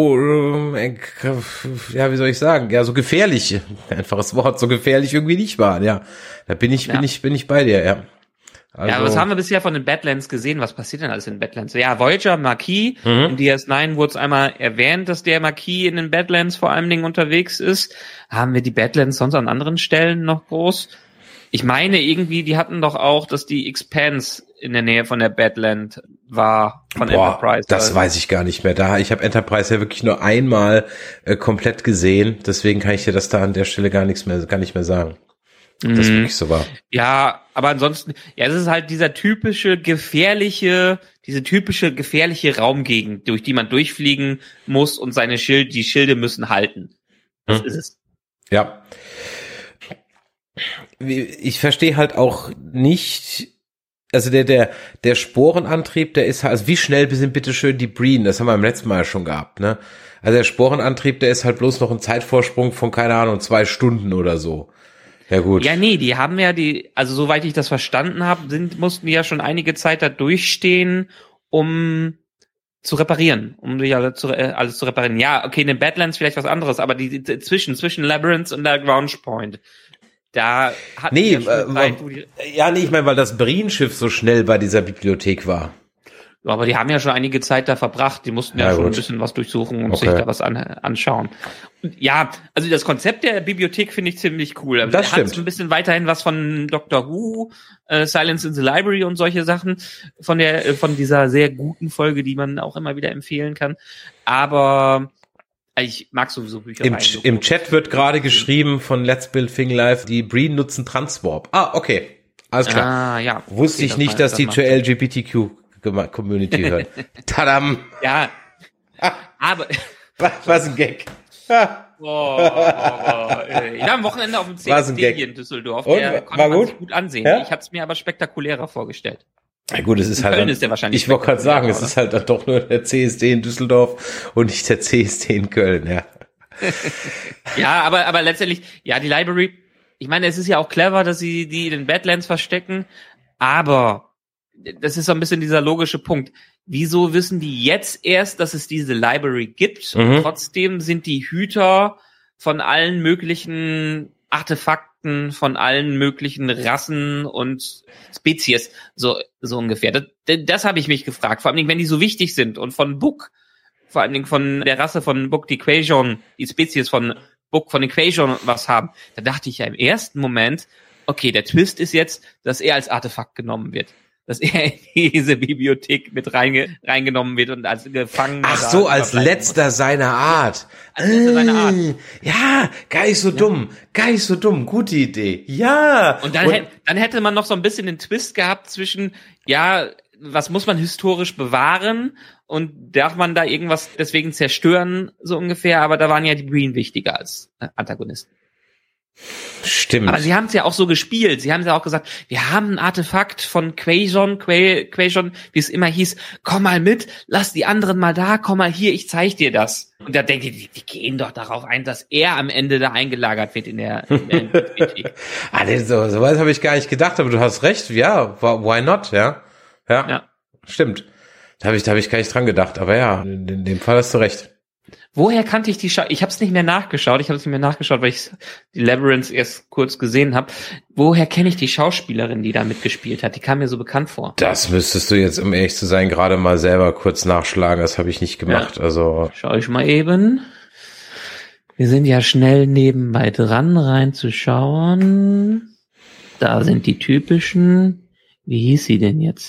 wie soll ich sagen, ja, so gefährlich, einfaches Wort, so gefährlich irgendwie nicht waren, ja. Da bin ich bei dir, ja. Also, ja, aber was haben wir bisher von den Badlands gesehen? Was passiert denn alles in den Badlands? Ja, Voyager, Marquis, in DS9 wurde es einmal erwähnt, dass der Marquis in den Badlands vor allen Dingen unterwegs ist. Haben wir die Badlands sonst an anderen Stellen noch groß? Ich meine irgendwie, die hatten doch auch, dass die Expanse in der Nähe von der Badland war, von Enterprise. Das weiß ich gar nicht mehr. Ich habe Enterprise ja wirklich nur einmal komplett gesehen, deswegen kann ich dir das da an der Stelle gar nicht mehr sagen. Das wirklich so war. Ja, aber ansonsten, ja, es ist halt diese typische gefährliche Raumgegend, durch die man durchfliegen muss und die Schilde müssen halten. Das ist es. Ja. Ich verstehe halt auch nicht, also der Sporenantrieb, der ist halt, also wie schnell sind bitteschön die Breen, das haben wir beim letzten Mal schon gehabt, ne? Also der Sporenantrieb, der ist halt bloß noch ein Zeitvorsprung von, keine Ahnung, 2 Stunden oder so. Ja, gut. Ja, nee, die haben ja also soweit ich das verstanden habe, mussten die ja schon einige Zeit da durchstehen, um zu reparieren, alles zu reparieren. Ja, okay, in den Badlands vielleicht was anderes, aber die zwischen Labyrinth und der Launch Point, da hatten die ja schon Zeit, ich meine, weil das Breen-Schiff so schnell bei dieser Bibliothek war. Aber die haben ja schon einige Zeit da verbracht. Die mussten ja schon ein bisschen was durchsuchen und sich da was anschauen. Und ja, also das Konzept der Bibliothek finde ich ziemlich cool. Also das stimmt. Hat so ein bisschen weiterhin was von Doctor Who, Silence in the Library und solche Sachen von dieser sehr guten Folge, die man auch immer wieder empfehlen kann. Aber ich mag sowieso Bücher. Im Chat wird gerade geschrieben von Let's Build Thing Live, die Breen nutzen Transwarp. Okay. Alles klar. Ja. Wusste ich nicht, dass die zur LGBTQ-Community hört. Tadam! Ja. Aber. Was ein Gag. Ich war am Wochenende auf dem CSD hier in Düsseldorf. Der konnte man sich gut ansehen. Ja? Ich hatte es mir aber spektakulärer vorgestellt. Ja gut, es ist in halt. Köln ist der wahrscheinlich. Ich wollte gerade sagen, es ist halt dann doch nur der CSD in Düsseldorf und nicht der CSD in Köln, ja. Ja, aber letztendlich, ja, die Library, ich meine, es ist ja auch clever, dass sie die in den Badlands verstecken, aber das ist so ein bisschen dieser logische Punkt. Wieso wissen die jetzt erst, dass es diese Library gibt und trotzdem sind die Hüter von allen möglichen Artefakten, von allen möglichen Rassen und Spezies, so ungefähr. Das habe ich mich gefragt, vor allem wenn die so wichtig sind und von Book, vor allem von der Rasse von Book, die Quajon, die Spezies von Book, von den Quajon was haben. Da dachte ich ja im ersten Moment, okay, der Twist ist jetzt, dass er als Artefakt genommen wird. Dass er in diese Bibliothek mit reingenommen wird und als Gefangener. Ach so, als letzter seiner Art. Als letzter seiner Art. Ja, gar nicht so dumm. Gute Idee. Ja. Und dann hätte man noch so ein bisschen den Twist gehabt zwischen, ja, was muss man historisch bewahren und darf man da irgendwas deswegen zerstören, so ungefähr. Aber da waren ja die Breen wichtiger als Antagonisten. Stimmt. Aber sie haben es ja auch so gespielt. Sie haben ja auch gesagt, wir haben ein Artefakt von Quajon, wie es immer hieß. Komm mal mit, lass die anderen mal da, komm mal hier, ich zeig dir das. Und da denke ich, die gehen doch darauf ein, dass er am Ende da eingelagert wird in der Bibliothek. Sowas habe ich gar nicht gedacht, aber du hast recht. Ja, why not? Ja. Stimmt. Da habe ich gar nicht dran gedacht. Aber ja, in dem Fall hast du recht. Woher kannte ich die Ich habe es nicht mehr nachgeschaut. Weil ich die Labyrinth erst kurz gesehen habe. Woher kenne ich die Schauspielerin, die da mitgespielt hat? Die kam mir so bekannt vor. Das müsstest du jetzt, um ehrlich zu sein, gerade mal selber kurz nachschlagen. Das habe ich nicht gemacht. Ja. Also schau ich mal eben. Wir sind ja schnell nebenbei dran, reinzuschauen. Da sind die typischen. Wie hieß sie denn jetzt?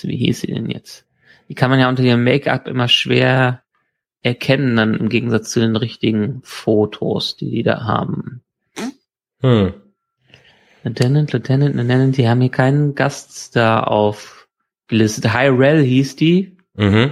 Die kann man ja unter ihrem Make-up immer schwer erkennen, dann im Gegensatz zu den richtigen Fotos, die da haben. Lieutenant, die haben hier keinen Gaststar aufgelistet. Hyrule hieß die. Mhm.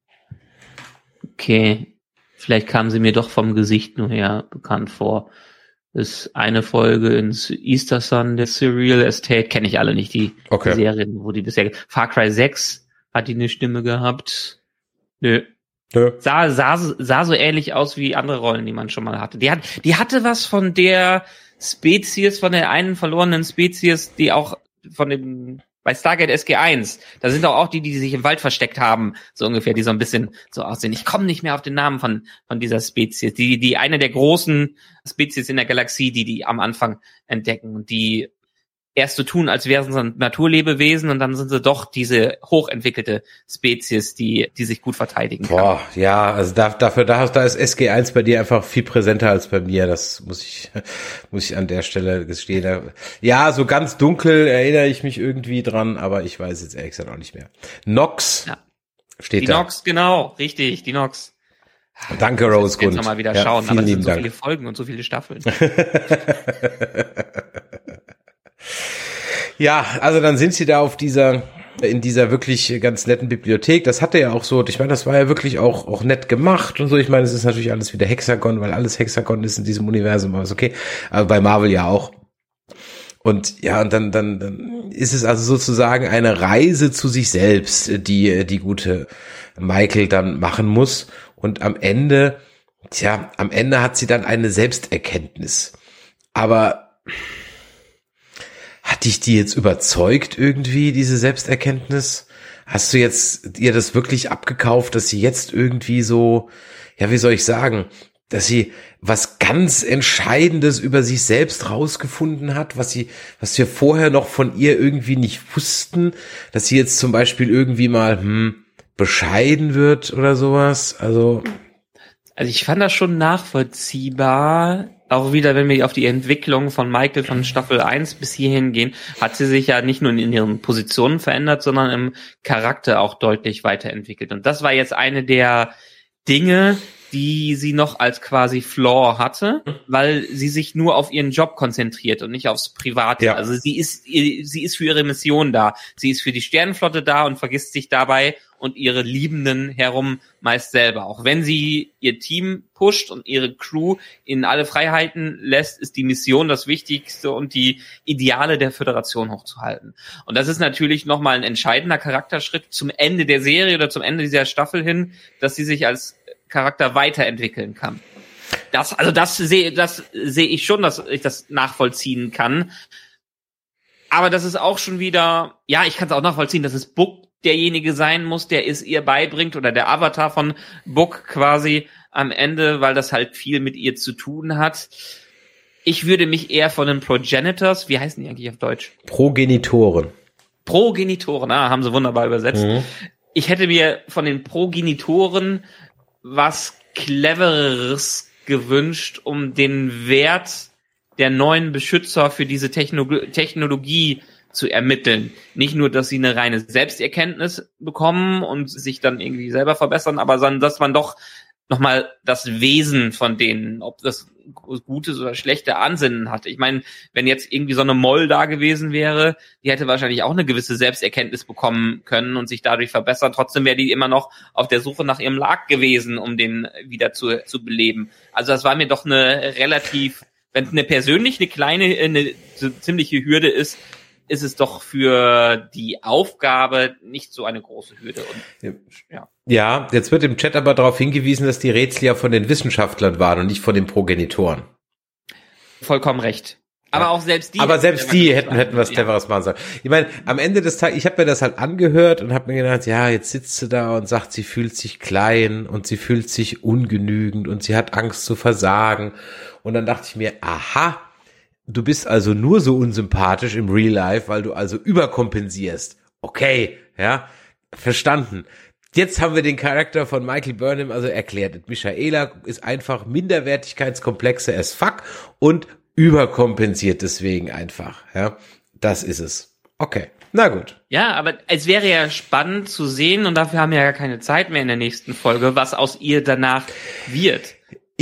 Okay. Vielleicht kam sie mir doch vom Gesicht nur her bekannt vor. Ist eine Folge ins Easter Sun, der Surreal Estate, kenne ich alle nicht, die Serien, wo die bisher... Far Cry 6 hat die eine Stimme gehabt. Nö. Sah so ähnlich aus wie andere Rollen, die man schon mal hatte. Die hatte was von der Spezies, von der einen verlorenen Spezies, die auch von dem bei Stargate SG-1, da sind auch die sich im Wald versteckt haben, so ungefähr, die so ein bisschen so aussehen. Ich komme nicht mehr auf den Namen von dieser Spezies. Die eine der großen Spezies in der Galaxie, die am Anfang entdecken und die erst so tun, als wären sie ein Naturlebewesen und dann sind sie doch diese hochentwickelte Spezies, die sich gut verteidigen kann. Boah, ja, also da ist SG-1 bei dir einfach viel präsenter als bei mir. Das muss ich an der Stelle gestehen. Ja, so ganz dunkel erinnere ich mich irgendwie dran, aber ich weiß jetzt ehrlich gesagt auch nicht mehr. Nox steht da. Die Nox, genau, richtig, die Nox. Danke, Rosegund. Jetzt mal wieder schauen, aber es sind so viele Dank. Folgen und so viele Staffeln. Ja, also dann sind sie da in dieser wirklich ganz netten Bibliothek. Das hatte ja auch so, ich meine, das war ja wirklich auch nett gemacht und so. Ich meine, es ist natürlich alles wieder Hexagon, weil alles Hexagon ist in diesem Universum, aber ist okay. Aber bei Marvel ja auch. Und ja, und dann ist es also sozusagen eine Reise zu sich selbst, die gute Michael dann machen muss. Und am Ende hat sie dann eine Selbsterkenntnis. Aber hat dich die jetzt überzeugt irgendwie, diese Selbsterkenntnis? Hast du jetzt ihr das wirklich abgekauft, dass sie jetzt irgendwie so, ja, wie soll ich sagen, dass sie was ganz Entscheidendes über sich selbst rausgefunden hat, was wir vorher noch von ihr irgendwie nicht wussten, dass sie jetzt zum Beispiel irgendwie mal bescheiden wird oder sowas? Also ich fand das schon nachvollziehbar. Auch wieder, wenn wir auf die Entwicklung von Michael von Staffel 1 bis hierhin gehen, hat sie sich ja nicht nur in ihren Positionen verändert, sondern im Charakter auch deutlich weiterentwickelt. Und das war jetzt eine der Dinge, die sie noch als quasi Flaw hatte, weil sie sich nur auf ihren Job konzentriert und nicht aufs Private. Ja. Also sie ist für ihre Mission da. Sie ist für die Sternenflotte da und vergisst sich dabei und ihre Liebenden herum meist selber. Auch wenn sie ihr Team pusht und ihre Crew in alle Freiheiten lässt, ist die Mission das Wichtigste und die Ideale der Föderation hochzuhalten. Und das ist natürlich nochmal ein entscheidender Charakterschritt zum Ende der Serie oder zum Ende dieser Staffel hin, dass sie sich als Charakter weiterentwickeln kann. Das sehe ich schon, dass ich das nachvollziehen kann. Aber das ist auch schon wieder, ja, ich kann es auch nachvollziehen, dass es Book derjenige sein muss, der es ihr beibringt oder der Avatar von Book quasi am Ende, weil das halt viel mit ihr zu tun hat. Ich würde mich eher von den Progenitors, wie heißen die eigentlich auf Deutsch? Progenitoren, haben sie wunderbar übersetzt. Mhm. Ich hätte mir von den Progenitoren was Clevereres gewünscht, um den Wert der neuen Beschützer für diese Technologie zu ermitteln. Nicht nur, dass sie eine reine Selbsterkenntnis bekommen und sich dann irgendwie selber verbessern, aber sondern, dass man doch nochmal das Wesen von denen, ob das gutes oder schlechte Ansinnen hat. Ich meine, wenn jetzt irgendwie so eine Moll da gewesen wäre, die hätte wahrscheinlich auch eine gewisse Selbsterkenntnis bekommen können und sich dadurch verbessern. Trotzdem wäre die immer noch auf der Suche nach ihrem Lag gewesen, um den wieder zu beleben. Also das war mir doch eine relativ, wenn es eine ziemliche Hürde ist es doch für die Aufgabe nicht so eine große Hürde. Und, ja, jetzt wird im Chat aber darauf hingewiesen, dass die Rätsel ja von den Wissenschaftlern waren und nicht von den Progenitoren. Vollkommen recht. Aber auch selbst die. Aber selbst die hätten was Cleveres machen sollen. Ich meine, am Ende des Tages, ich habe mir das halt angehört und habe mir gedacht, ja, jetzt sitzt sie da und sagt, sie fühlt sich klein und sie fühlt sich ungenügend und sie hat Angst zu versagen. Und dann dachte ich mir, aha, du bist also nur so unsympathisch im Real Life, weil du also überkompensierst. Okay, ja, verstanden. Jetzt haben wir den Charakter von Michael Burnham also erklärt. Michaela ist einfach minderwertigkeitskomplexe as fuck und überkompensiert deswegen einfach. Ja, das ist es. Okay, na gut. Ja, aber es wäre ja spannend zu sehen, und dafür haben wir ja keine Zeit mehr in der nächsten Folge, was aus ihr danach wird.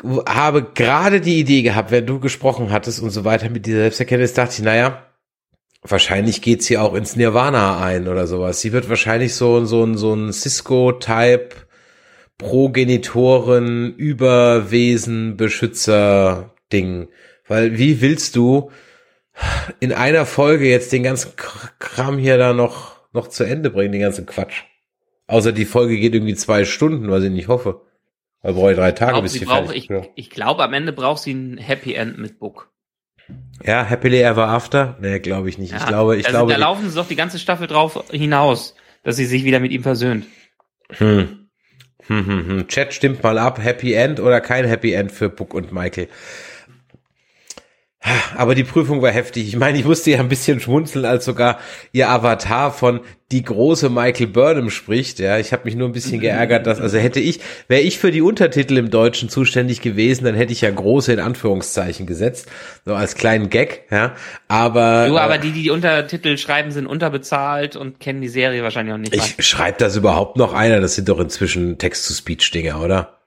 habe gerade die Idee gehabt, wenn du gesprochen hattest und so weiter mit dieser Selbsterkenntnis, dachte ich, naja, wahrscheinlich geht sie auch ins Nirvana ein oder sowas. Sie wird wahrscheinlich so ein Cisco-Type Progenitoren, Überwesen, Beschützer-Ding. Weil wie willst du in einer Folge jetzt den ganzen Kram hier da noch zu Ende bringen, den ganzen Quatsch? Außer die Folge geht irgendwie 2 Stunden, was ich nicht hoffe. Weil brauche ich 3 Tage, bis ich fertig bin. Ich glaube, am Ende braucht sie ein Happy End mit Book. Ja, Happily Ever After? Nee, glaube ich nicht. Ja, ich glaube. Da laufen sie doch die ganze Staffel drauf hinaus, dass sie sich wieder mit ihm versöhnt. Chat, stimmt mal ab. Happy End oder kein Happy End für Book und Michael? Aber die Prüfung war heftig. Ich meine, ich musste ja ein bisschen schmunzeln, als sogar ihr Avatar von die große Michael Burnham spricht. Ja, ich habe mich nur ein bisschen geärgert, dass, also wäre ich für die Untertitel im Deutschen zuständig gewesen, dann hätte ich ja große in Anführungszeichen gesetzt, so als kleinen Gag. Ja, aber die Untertitel schreiben, sind unterbezahlt und kennen die Serie wahrscheinlich auch nicht. Schreibt das überhaupt noch einer? Das sind doch inzwischen Text-to-Speech-Dinger, oder?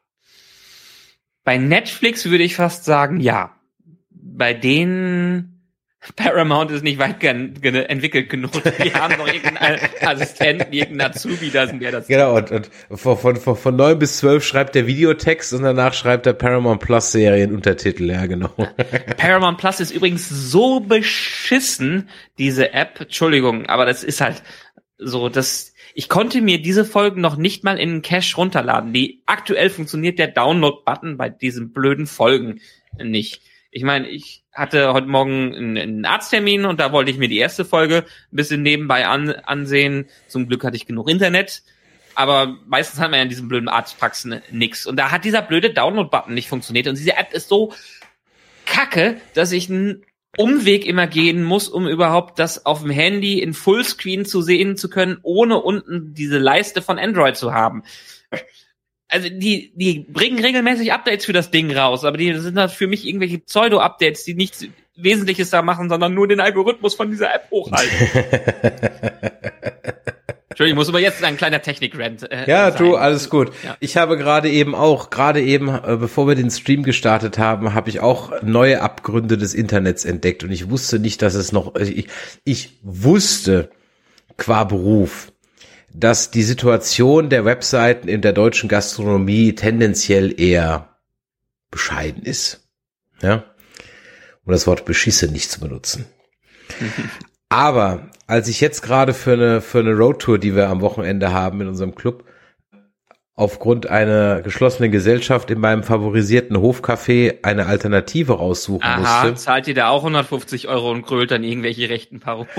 Bei Netflix würde ich fast sagen, ja. Bei denen Paramount ist nicht weit entwickelt genug. Die haben noch irgendeinen Assistenten, irgendeinen Azubi, der das. Genau, und von 9 bis 12 schreibt der Videotext und danach schreibt der Paramount Plus Serienuntertitel, ja genau. Paramount Plus ist übrigens so beschissen, diese App, Entschuldigung, aber das ist halt so, ich konnte mir diese Folgen noch nicht mal in den Cache runterladen. Aktuell funktioniert der Download-Button bei diesen blöden Folgen nicht. Ich meine, ich hatte heute Morgen einen Arzttermin und da wollte ich mir die erste Folge ein bisschen nebenbei ansehen. Zum Glück hatte ich genug Internet, aber meistens hat man ja in diesen blöden Arztpraxen nix. Und da hat dieser blöde Download-Button nicht funktioniert. Und diese App ist so kacke, dass ich einen Umweg immer gehen muss, um überhaupt das auf dem Handy in Fullscreen zu sehen zu können, ohne unten diese Leiste von Android zu haben. Also die bringen regelmäßig Updates für das Ding raus, aber die sind halt für mich irgendwelche Pseudo-Updates, die nichts Wesentliches da machen, sondern nur den Algorithmus von dieser App hochhalten. Entschuldigung, muss aber jetzt ein kleiner Technik-Rant ja, sein. Du, alles gut. Ja. Ich habe gerade eben, bevor wir den Stream gestartet haben, habe ich auch neue Abgründe des Internets entdeckt und ich wusste nicht, dass es noch, ich wusste qua Beruf, dass die Situation der Webseiten in der deutschen Gastronomie tendenziell eher bescheiden ist. Ja? Um das Wort beschissen nicht zu benutzen. Aber als ich jetzt gerade für eine Roadtour, die wir am Wochenende haben in unserem Club, aufgrund einer geschlossenen Gesellschaft in meinem favorisierten Hofcafé eine Alternative raussuchen musste. Zahlt ihr da auch 150 € und grölt dann irgendwelche rechten Parolen?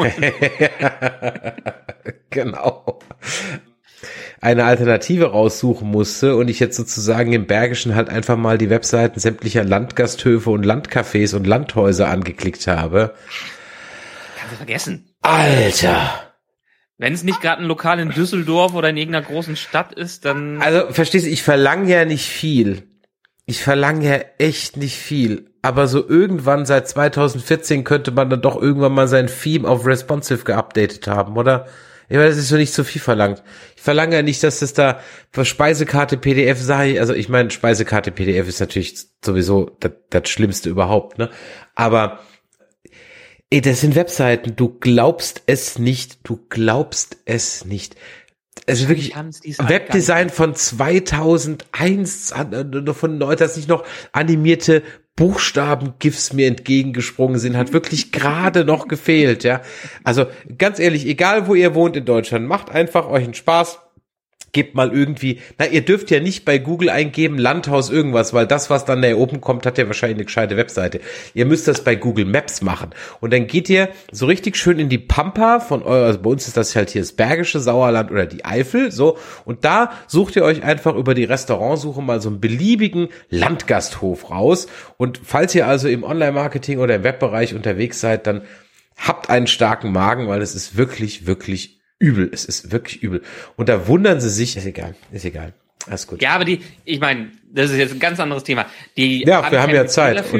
Genau. Eine Alternative raussuchen musste und ich jetzt sozusagen im Bergischen halt einfach mal die Webseiten sämtlicher Landgasthöfe und Landcafés und Landhäuser angeklickt habe. Kannst du vergessen. Alter! Wenn es nicht gerade ein Lokal in Düsseldorf oder in irgendeiner großen Stadt ist, dann... Also, verstehst du, ich verlange ja nicht viel. Ich verlange ja echt nicht viel. Aber so irgendwann seit 2014 könnte man dann doch irgendwann mal sein Theme auf Responsive geupdatet haben, oder? Ich meine, das ist so nicht zu viel verlangt. Ich verlange ja nicht, dass das da für Speisekarte PDF sei. Also ich meine, Speisekarte PDF ist natürlich sowieso das Schlimmste überhaupt, ne? Aber das sind Webseiten, du glaubst es nicht. Also wirklich Webdesign von 2001, von neu, dass nicht noch animierte Buchstaben-GIFs mir entgegengesprungen sind, hat wirklich gerade noch gefehlt, ja. Also ganz ehrlich, egal wo ihr wohnt in Deutschland, macht einfach euch einen Spaß. Gebt mal irgendwie, ihr dürft ja nicht bei Google eingeben, Landhaus irgendwas, weil das, was dann da oben kommt, hat ja wahrscheinlich eine gescheite Webseite. Ihr müsst das bei Google Maps machen. Und dann geht ihr so richtig schön in die Pampa also bei uns ist das halt hier das Bergische Sauerland oder die Eifel, so. Und da sucht ihr euch einfach über die Restaurantsuche mal so einen beliebigen Landgasthof raus. Und falls ihr also im Online-Marketing oder im Webbereich unterwegs seid, dann habt einen starken Magen, weil es ist wirklich, wirklich übel, es ist wirklich übel. Und da wundern sie sich, ist egal, alles gut. Ja, aber ich meine, das ist jetzt ein ganz anderes Thema. Wir haben ja Zeit. Dafür,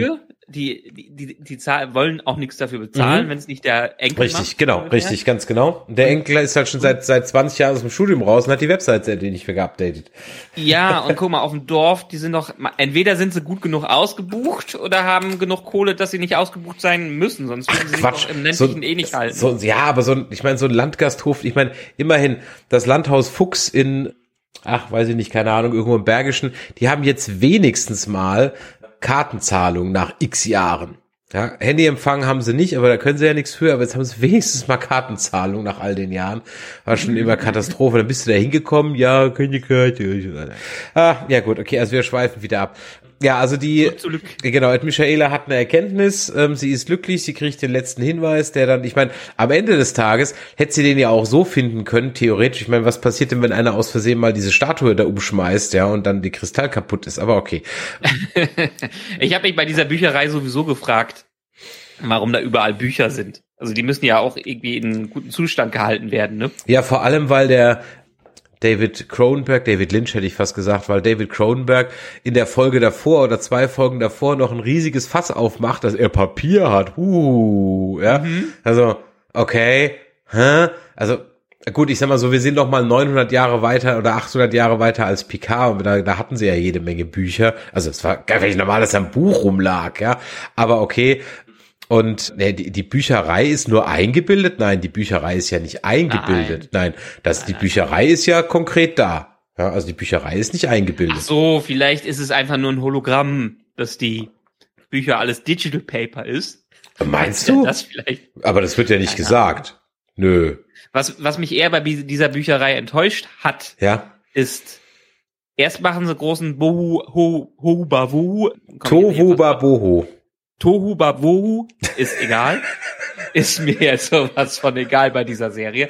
die wollen auch nichts dafür bezahlen, wenn es nicht der Enkel Richtig, macht, genau, ungefähr. richtig, ganz genau. Und der Enkel ist halt schon seit 20 Jahren aus dem Studium raus und hat die Website seitdem nicht mehr geupdatet. Ja, und guck mal, auf dem Dorf, die sind doch, entweder sind sie gut genug ausgebucht oder haben genug Kohle, dass sie nicht ausgebucht sein müssen, sonst würden sie sich doch im ländlichen nicht halten. Ja, aber so ein Landgasthof, ich meine, immerhin, das Landhaus Fuchs in, weiß ich nicht, keine Ahnung, irgendwo im Bergischen, die haben jetzt wenigstens mal Kartenzahlung nach x Jahren. Ja, Handyempfang haben sie nicht, aber da können sie ja nichts für, aber jetzt haben sie wenigstens mal Kartenzahlung nach all den Jahren. War schon immer Katastrophe. Dann bist du da hingekommen, ja, keine Karte. Ja gut, okay, also wir schweifen wieder ab. Ja, also genau, Michaela hat eine Erkenntnis, sie ist glücklich, sie kriegt den letzten Hinweis, der dann, ich meine, am Ende des Tages hätte sie den ja auch so finden können, theoretisch. Ich meine, was passiert denn, wenn einer aus Versehen mal diese Statue da umschmeißt, ja, und dann die Kristall kaputt ist, aber okay. Ich habe mich bei dieser Bücherei sowieso gefragt, warum da überall Bücher sind. Also die müssen ja auch irgendwie in guten Zustand gehalten werden, ne? Ja, vor allem, weil der David Lynch hätte ich fast gesagt, weil David Cronenberg in der Folge davor oder 2 Folgen davor noch ein riesiges Fass aufmacht, dass er Papier hat. Ja. Also, okay. Also, gut, ich sag mal so, wir sind noch mal 900 Jahre weiter oder 800 Jahre weiter als Picard und da hatten sie ja jede Menge Bücher. Also, es war gar nicht normal, dass da ein Buch rumlag, ja. Aber okay. Und die Bücherei ist nur eingebildet? Nein, die Bücherei ist ja nicht eingebildet. Nein, die Bücherei ist ja konkret da. Ja, also die Bücherei ist nicht eingebildet. Ach so, vielleicht ist es einfach nur ein Hologramm, dass die Bücher alles Digital Paper ist. Meinst du? Das vielleicht? Aber das wird ja nicht gesagt. Nö. Was mich eher bei dieser Bücherei enttäuscht hat, ist, erst machen sie großen Tohu-Babohu. Tohu Babohu ist egal. Ist mir jetzt sowas von egal bei dieser Serie.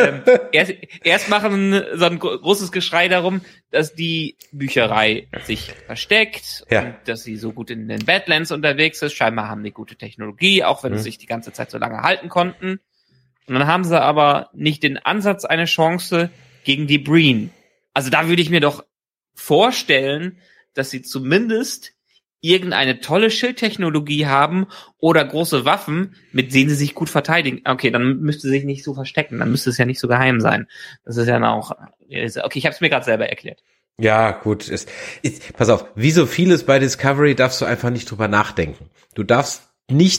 Erst machen so ein großes Geschrei darum, dass die Bücherei sich versteckt und dass sie so gut in den Badlands unterwegs ist. Scheinbar haben die gute Technologie, auch wenn sie sich die ganze Zeit so lange halten konnten. Und dann haben sie aber nicht den Ansatz eine Chance gegen die Breen. Also da würde ich mir doch vorstellen, dass sie zumindest irgendeine tolle Schildtechnologie haben oder große Waffen, mit denen sie sich gut verteidigen. Okay, dann müsste sie sich nicht so verstecken, dann müsste es ja nicht so geheim sein. Das ist ja auch, okay, ich habe es mir gerade selber erklärt. Ja, gut. Pass auf, wie so vieles bei Discovery darfst du einfach nicht drüber nachdenken. Du darfst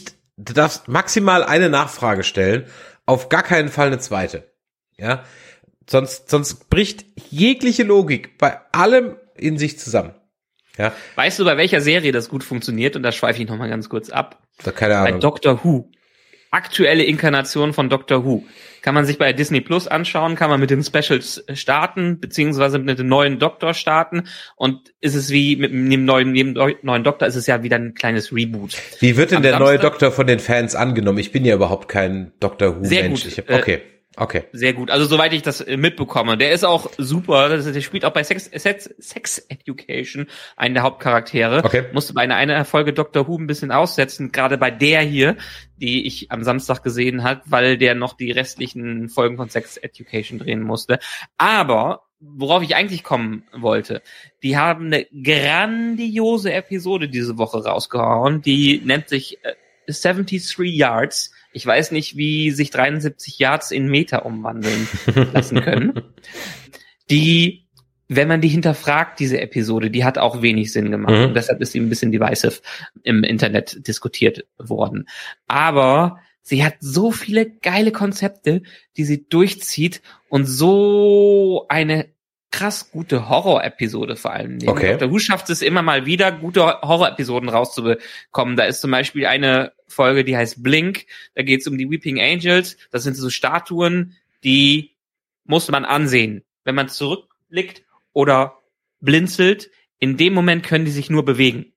maximal eine Nachfrage stellen, auf gar keinen Fall eine zweite. Ja, sonst bricht jegliche Logik bei allem in sich zusammen. Ja. Weißt du, bei welcher Serie das gut funktioniert? Und da schweife ich nochmal ganz kurz ab. Keine Ahnung. Bei Doctor Who. Aktuelle Inkarnation von Doctor Who. Kann man sich bei Disney Plus anschauen, kann man mit den Specials starten, beziehungsweise mit dem neuen Doktor starten. Und ist es wie mit dem neuen Doktor, ist es ja wieder ein kleines Reboot. Wie wird denn der neue Doktor von den Fans angenommen? Ich bin ja überhaupt kein Doctor Who-Mensch. Okay. Sehr gut. Also soweit ich das mitbekomme. Der ist auch super. Der spielt auch bei Sex Education einen der Hauptcharaktere. Okay. Musste bei einer Folge Doctor Who ein bisschen aussetzen. Gerade bei der hier, die ich am Samstag gesehen habe, weil der noch die restlichen Folgen von Sex Education drehen musste. Aber worauf ich eigentlich kommen wollte, die haben eine grandiose Episode diese Woche rausgehauen. Die nennt sich 73 Yards. Ich weiß nicht, wie sich 73 Yards in Meter umwandeln lassen können. Die, wenn man die hinterfragt, diese Episode, die hat auch wenig Sinn gemacht. Und deshalb ist sie ein bisschen divisive im Internet diskutiert worden. Aber sie hat so viele geile Konzepte, die sie durchzieht und so eine krass gute Horror-Episode vor allem. Okay. Dr. Who schafft es immer mal wieder, gute Horror-Episoden rauszubekommen. Da ist zum Beispiel eine Folge, die heißt Blink. Da geht es um die Weeping Angels. Das sind so Statuen, die muss man ansehen. Wenn man zurückblickt oder blinzelt, in dem Moment können die sich nur bewegen.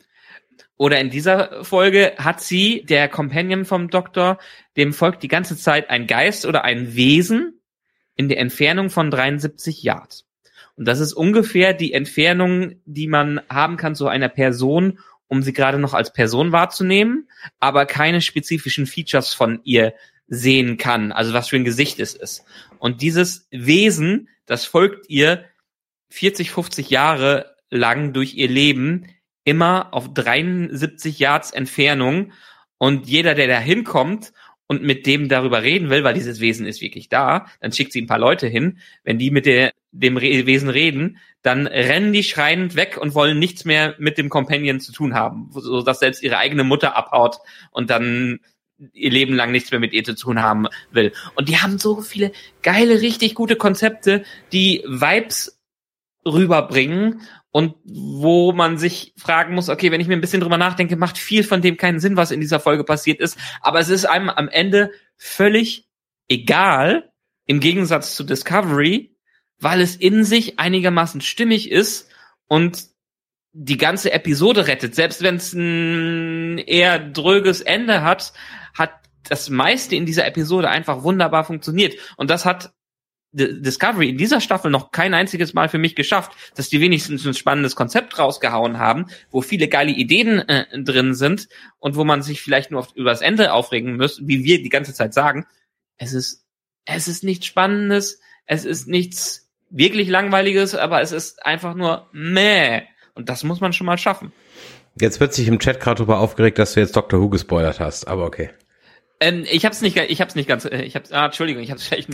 Oder in dieser Folge hat sie, der Companion vom Doktor, dem folgt die ganze Zeit ein Geist oder ein Wesen in der Entfernung von 73 Yards. Und das ist ungefähr die Entfernung, die man haben kann zu einer Person, um sie gerade noch als Person wahrzunehmen, aber keine spezifischen Features von ihr sehen kann, also was für ein Gesicht es ist. Und dieses Wesen, das folgt ihr 40, 50 Jahre lang durch ihr Leben immer auf 73 Yards Entfernung und jeder, der da hinkommt und mit dem darüber reden will, weil dieses Wesen ist wirklich da, dann schickt sie ein paar Leute hin. Wenn die mit dem Wesen reden, dann rennen die schreiend weg und wollen nichts mehr mit dem Companion zu tun haben, so dass selbst ihre eigene Mutter abhaut und dann ihr Leben lang nichts mehr mit ihr zu tun haben will. Und die haben so viele geile, richtig gute Konzepte, die Vibes rüberbringen und wo man sich fragen muss, okay, wenn ich mir ein bisschen drüber nachdenke, macht viel von dem keinen Sinn, was in dieser Folge passiert ist, aber es ist einem am Ende völlig egal, im Gegensatz zu Discovery, weil es in sich einigermaßen stimmig ist und die ganze Episode rettet. Selbst wenn es ein eher dröges Ende hat das meiste in dieser Episode einfach wunderbar funktioniert. Und das hat Discovery in dieser Staffel noch kein einziges Mal für mich geschafft, dass die wenigstens ein spannendes Konzept rausgehauen haben, wo viele geile Ideen drin sind und wo man sich vielleicht nur über das Ende aufregen muss, wie wir die ganze Zeit sagen. Es ist nichts Spannendes, es ist nichts wirklich Langweiliges, aber es ist einfach nur meh. Und das muss man schon mal schaffen. Jetzt wird sich im Chat gerade darüber aufgeregt, dass du jetzt Doctor Who gespoilert hast, aber okay. Entschuldigung, ich hab's schlecht.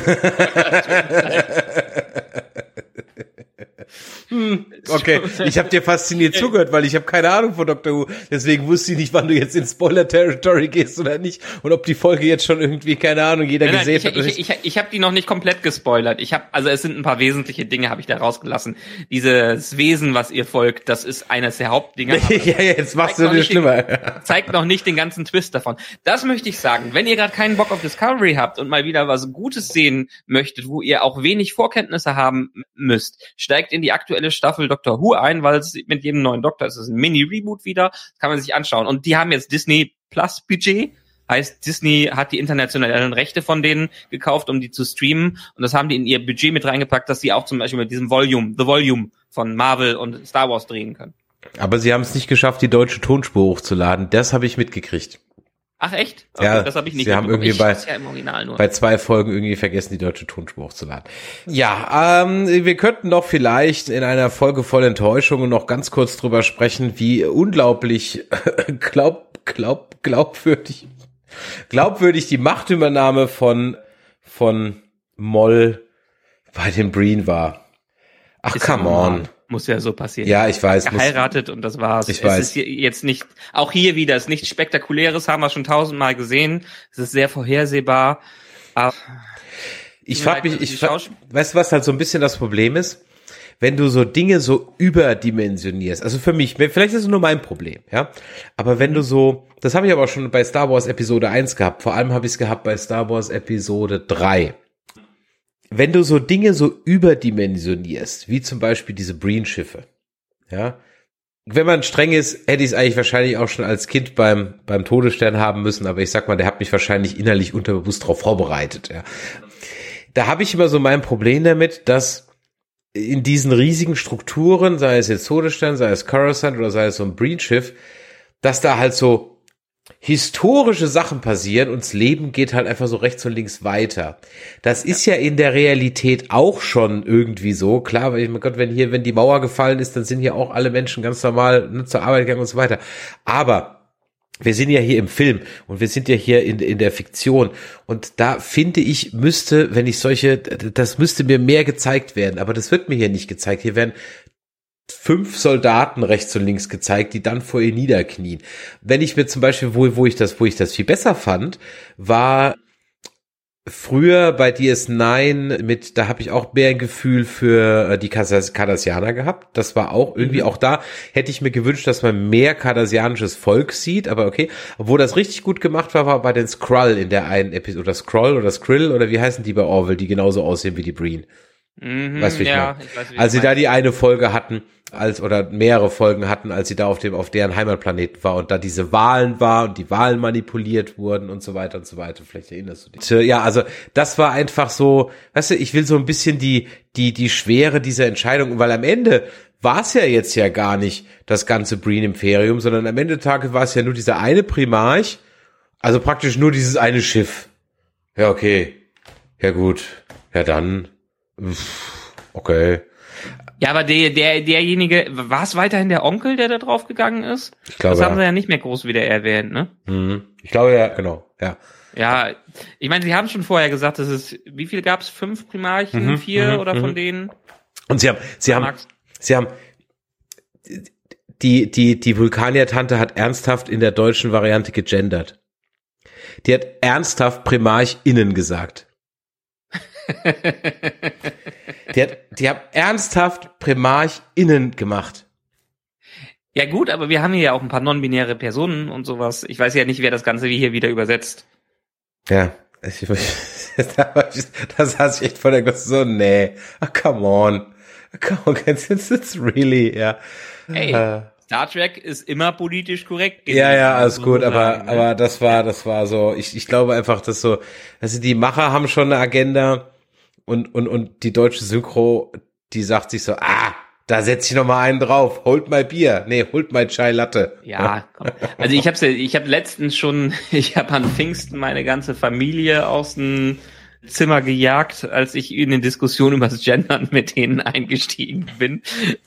Okay, ich habe dir fasziniert zugehört, weil ich habe keine Ahnung von Doctor Who, deswegen wusste ich nicht, wann du jetzt in Spoiler-Territory gehst oder nicht und ob die Folge jetzt schon irgendwie, keine Ahnung, jeder gesehen hat. Ich habe die noch nicht komplett gespoilert. Also es sind ein paar wesentliche Dinge, habe ich da rausgelassen. Dieses Wesen, was ihr folgt, das ist eines der Hauptdinge. Ja, jetzt machst du dir schlimmer. Zeigt noch nicht den ganzen Twist davon. Das möchte ich sagen. Wenn ihr gerade keinen Bock auf Discovery habt und mal wieder was Gutes sehen möchtet, wo ihr auch wenig Vorkenntnisse haben müsst, steigt in die aktuelle Staffel Doctor Who ein, weil es mit jedem neuen Doktor ist. Es ist ein Mini-Reboot wieder. Das kann man sich anschauen. Und die haben jetzt Disney Plus Budget. Heißt, Disney hat die internationalen Rechte von denen gekauft, um die zu streamen. Und das haben die in ihr Budget mit reingepackt, dass sie auch zum Beispiel mit diesem The Volume von Marvel und Star Wars drehen können. Aber sie haben es nicht geschafft, die deutsche Tonspur hochzuladen. Das habe ich mitgekriegt. Ach echt? Okay, ja, das habe ich nicht. Sie haben irgendwie im Original nur. bei 2 Folgen irgendwie vergessen, die deutsche Tonspur hochzuladen. Ja, wir könnten doch vielleicht in einer Folge voll Enttäuschungen noch ganz kurz drüber sprechen, wie unglaublich glaubwürdig die Machtübernahme von Moll bei dem Breen war. Ach, come on. Muss ja so passieren. Ja, ich weiß. Geheiratet und das war's. Ich weiß. Es ist jetzt nicht, auch hier wieder, es ist nichts Spektakuläres, haben wir schon 1000-mal gesehen. Es ist sehr vorhersehbar. Aber ich frage mich, weißt du, was halt so ein bisschen das Problem ist? Wenn du so Dinge so überdimensionierst, also für mich, vielleicht ist es nur mein Problem, ja, aber wenn du so, das habe ich aber auch schon bei Star Wars Episode 1 gehabt, vor allem habe ich es gehabt bei Star Wars Episode 3. Wenn du so Dinge so überdimensionierst, wie zum Beispiel diese Breen-Schiffe, ja, wenn man streng ist, hätte ich es eigentlich wahrscheinlich auch schon als Kind beim Todesstern haben müssen, aber ich sag mal, der hat mich wahrscheinlich innerlich unterbewusst darauf vorbereitet, ja. Da habe ich immer so mein Problem damit, dass in diesen riesigen Strukturen, sei es jetzt Todesstern, sei es Coruscant oder sei es so ein Breen-Schiff, dass da halt so historische Sachen passieren und das Leben geht halt einfach so rechts und links weiter. Das ist ja in der Realität auch schon irgendwie so. Klar, weil, mein Gott, wenn die Mauer gefallen ist, dann sind hier auch alle Menschen ganz normal zur Arbeit gegangen und so weiter. Aber wir sind ja hier im Film und wir sind ja hier in der Fiktion und da finde ich, das müsste mir mehr gezeigt werden, aber das wird mir hier nicht gezeigt. Hier werden 5 Soldaten rechts und links gezeigt, die dann vor ihr niederknien. Wenn ich mir zum Beispiel, wo ich das viel besser fand, war früher bei DS9 da habe ich auch mehr ein Gefühl für die Cardassianer gehabt. Das war auch irgendwie, auch da hätte ich mir gewünscht, dass man mehr cardassianisches Volk sieht, aber okay. Wo das richtig gut gemacht war bei den Skrull in der einen Episode, oder Skrull oder Skrill, oder wie heißen die bei Orville, die genauso aussehen wie die Breen. Weißt du, wie ich meine? Als sie da die eine Folge hatten, oder mehrere Folgen hatten, als sie da auf deren Heimatplaneten war und da diese Wahlen war und die Wahlen manipuliert wurden und so weiter und so weiter. Vielleicht erinnerst du dich. Ja, also das war einfach so, weißt du, ich will so ein bisschen die Schwere dieser Entscheidung, weil am Ende war es ja jetzt ja gar nicht das ganze Breen-Imperium, sondern am Ende des Tages war es ja nur dieser eine Primarch, also praktisch nur dieses eine Schiff. Ja, okay. Ja, gut. Ja, dann. Okay. Ja, aber derjenige, war es weiterhin der Onkel, der da drauf gegangen ist? Ich glaube, das haben sie ja nicht mehr groß wieder erwähnt, ne? Ich glaube, ja, genau, ja. Ja, ich meine, sie haben schon vorher gesagt, dass es, wie viel gab's? 5 Primarchen, 4 oder von denen? Und sie haben die Vulkanier-Tante hat ernsthaft in der deutschen Variante gegendert. Die hat ernsthaft PrimarchInnen gesagt. Die haben ernsthaft PrimarchInnen gemacht. Ja gut, aber wir haben hier ja auch ein paar non-binäre Personen und sowas. Ich weiß ja nicht, wer das Ganze hier wieder übersetzt. Ja, das saß ich echt vor der Gott so, nee, come on, it's really, ja. Hey, Star Trek ist immer politisch korrekt gewesen. Ja, alles gut, aber das war so, ich glaube einfach, dass so, also die Macher haben schon eine Agenda und die deutsche Synchro, die sagt sich so, da setz ich noch mal einen drauf. Holt mal Bier. Nee, holt mal Chai Latte. Ja, komm. Also ich habe letztens schon, ich habe an Pfingsten meine ganze Familie aus dem Zimmer gejagt, als ich in den Diskussionen über das Gendern mit denen eingestiegen bin.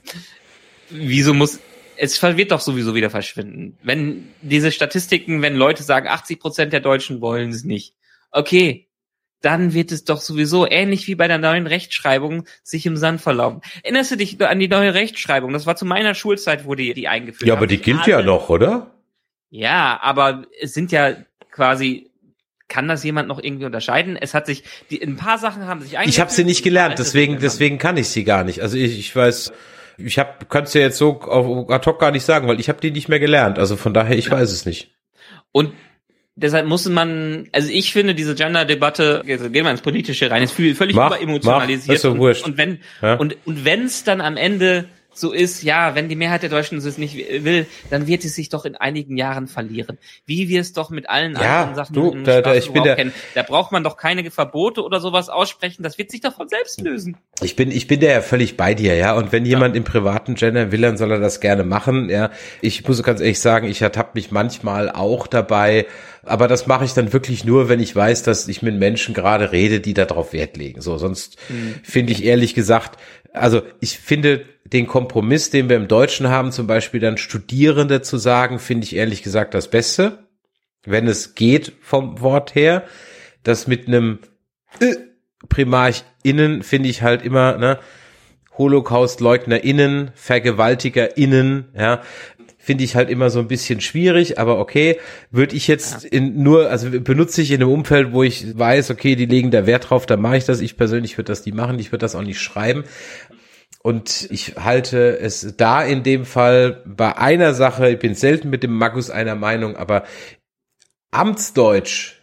Es wird doch sowieso wieder verschwinden. Wenn diese Statistiken, wenn Leute sagen, 80% der Deutschen wollen es nicht. Okay. Dann wird es doch sowieso ähnlich wie bei der neuen Rechtschreibung sich im Sand verlaufen. Erinnerst du dich an die neue Rechtschreibung? Das war zu meiner Schulzeit, wo die eingeführt haben. Ja, aber die gilt ja noch, oder? Ja, aber es sind ja quasi, kann das jemand noch irgendwie unterscheiden? Es hat sich, ein paar Sachen haben sich eingeführt. Ich habe sie nicht gelernt, deswegen kann ich sie gar nicht. Also ich weiß, kann es dir jetzt so auf ad hoc gar nicht sagen, weil ich habe die nicht mehr gelernt. Also von daher, ich weiß es nicht. Und deshalb also ich finde diese Gender-Debatte, gehen wir ins Politische rein, ist völlig überemotionalisiert. Ist so wurscht. Und wenn es dann am Ende so ist, ja, wenn die Mehrheit der Deutschen es nicht will, dann wird es sich doch in einigen Jahren verlieren. Wie wir es doch mit allen anderen Sachen kennen. Da braucht man doch keine Verbote oder sowas aussprechen, das wird sich doch von selbst lösen. Ich bin da ja völlig bei dir, ja, und wenn jemand im privaten gendern will, dann soll er das gerne machen, ja. Ich muss ganz ehrlich sagen, ich ertappe mich manchmal auch dabei, aber das mache ich dann wirklich nur, wenn ich weiß, dass ich mit Menschen gerade rede, die da drauf Wert legen. So, sonst finde ich ehrlich gesagt, also ich finde den Kompromiss, den wir im Deutschen haben, zum Beispiel dann Studierende zu sagen, finde ich ehrlich gesagt das Beste, wenn es geht vom Wort her. Das mit einem PrimarchInnen finde ich halt immer, ne, HolocaustleugnerInnen, VergewaltigerInnen, ja, finde ich halt immer so ein bisschen schwierig, aber okay, würde ich jetzt benutze ich in einem Umfeld, wo ich weiß, okay, die legen da Wert drauf, dann mache ich das. Ich persönlich würde das nie machen, ich würde das auch nicht schreiben. Und ich halte es da in dem Fall bei einer Sache, ich bin selten mit dem Markus einer Meinung, aber Amtsdeutsch,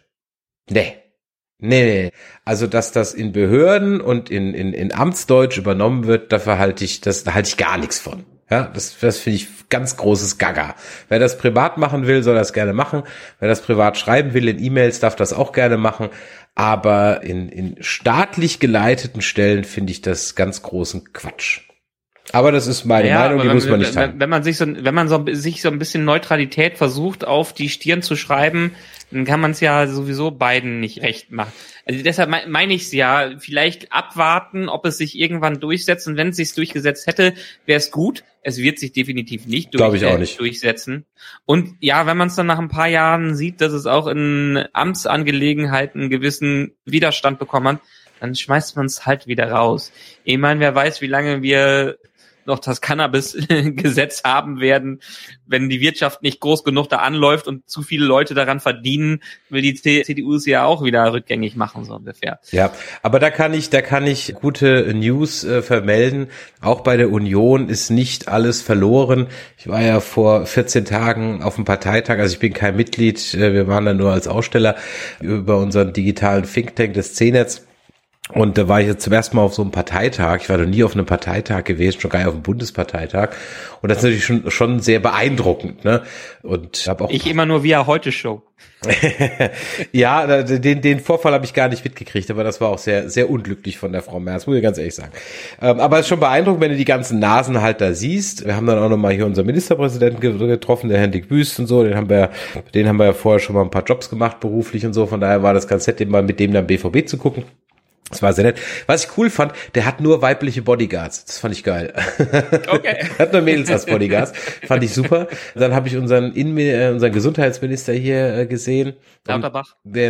nee. Also, dass das in Behörden und in Amtsdeutsch übernommen wird, da halte ich gar nichts von. Ja, das finde ich ganz großes Gaga. Wer das privat machen will, soll das gerne machen. Wer das privat schreiben will in E-Mails, darf das auch gerne machen. Aber in staatlich geleiteten Stellen finde ich das ganz großen Quatsch. Aber das ist meine Meinung, die muss man nicht teilen. Wenn man sich so ein bisschen Neutralität versucht, auf die Stirn zu schreiben, dann kann man es ja sowieso beiden nicht recht machen. Also deshalb meine ich es ja, vielleicht abwarten, ob es sich irgendwann durchsetzt. Und wenn es sich durchgesetzt hätte, wäre es gut. Es wird sich definitiv nicht durchsetzen. Und ja, wenn man es dann nach ein paar Jahren sieht, dass es auch in Amtsangelegenheiten einen gewissen Widerstand bekommen hat, dann schmeißt man es halt wieder raus. Ich meine, wer weiß, wie lange wir noch das Cannabis-Gesetz haben werden, wenn die Wirtschaft nicht groß genug da anläuft und zu viele Leute daran verdienen, will die CDU es ja auch wieder rückgängig machen, so ungefähr. Ja, aber da kann ich gute News vermelden. Auch bei der Union ist nicht alles verloren. Ich war ja vor 14 Tagen auf dem Parteitag, also ich bin kein Mitglied, wir waren da nur als Aussteller über unseren digitalen Think Tank des C-Netz. Und da war ich jetzt zum ersten Mal auf so einem Parteitag. Ich war noch nie auf einem Parteitag gewesen, schon gar nicht auf einem Bundesparteitag. Und das ist natürlich schon sehr beeindruckend, ne? Und habe auch ich immer nur via Heute-Show. Ja, den Vorfall habe ich gar nicht mitgekriegt, aber das war auch sehr, sehr unglücklich von der Frau Merz, muss ich ganz ehrlich sagen. Aber es ist schon beeindruckend, wenn du die ganzen Nasen halt da siehst. Wir haben dann auch nochmal hier unseren Ministerpräsidenten getroffen, der Hendrik Wüst und so. Den haben wir ja vorher schon mal ein paar Jobs gemacht, beruflich und so. Von daher war das ganz nett, mal mit dem dann BVB zu gucken. Das war sehr nett. Was ich cool fand, der hat nur weibliche Bodyguards. Das fand ich geil. Okay. Hat nur Mädels als Bodyguards. Fand ich super. Dann habe ich unseren Gesundheitsminister hier gesehen. Lauterbach.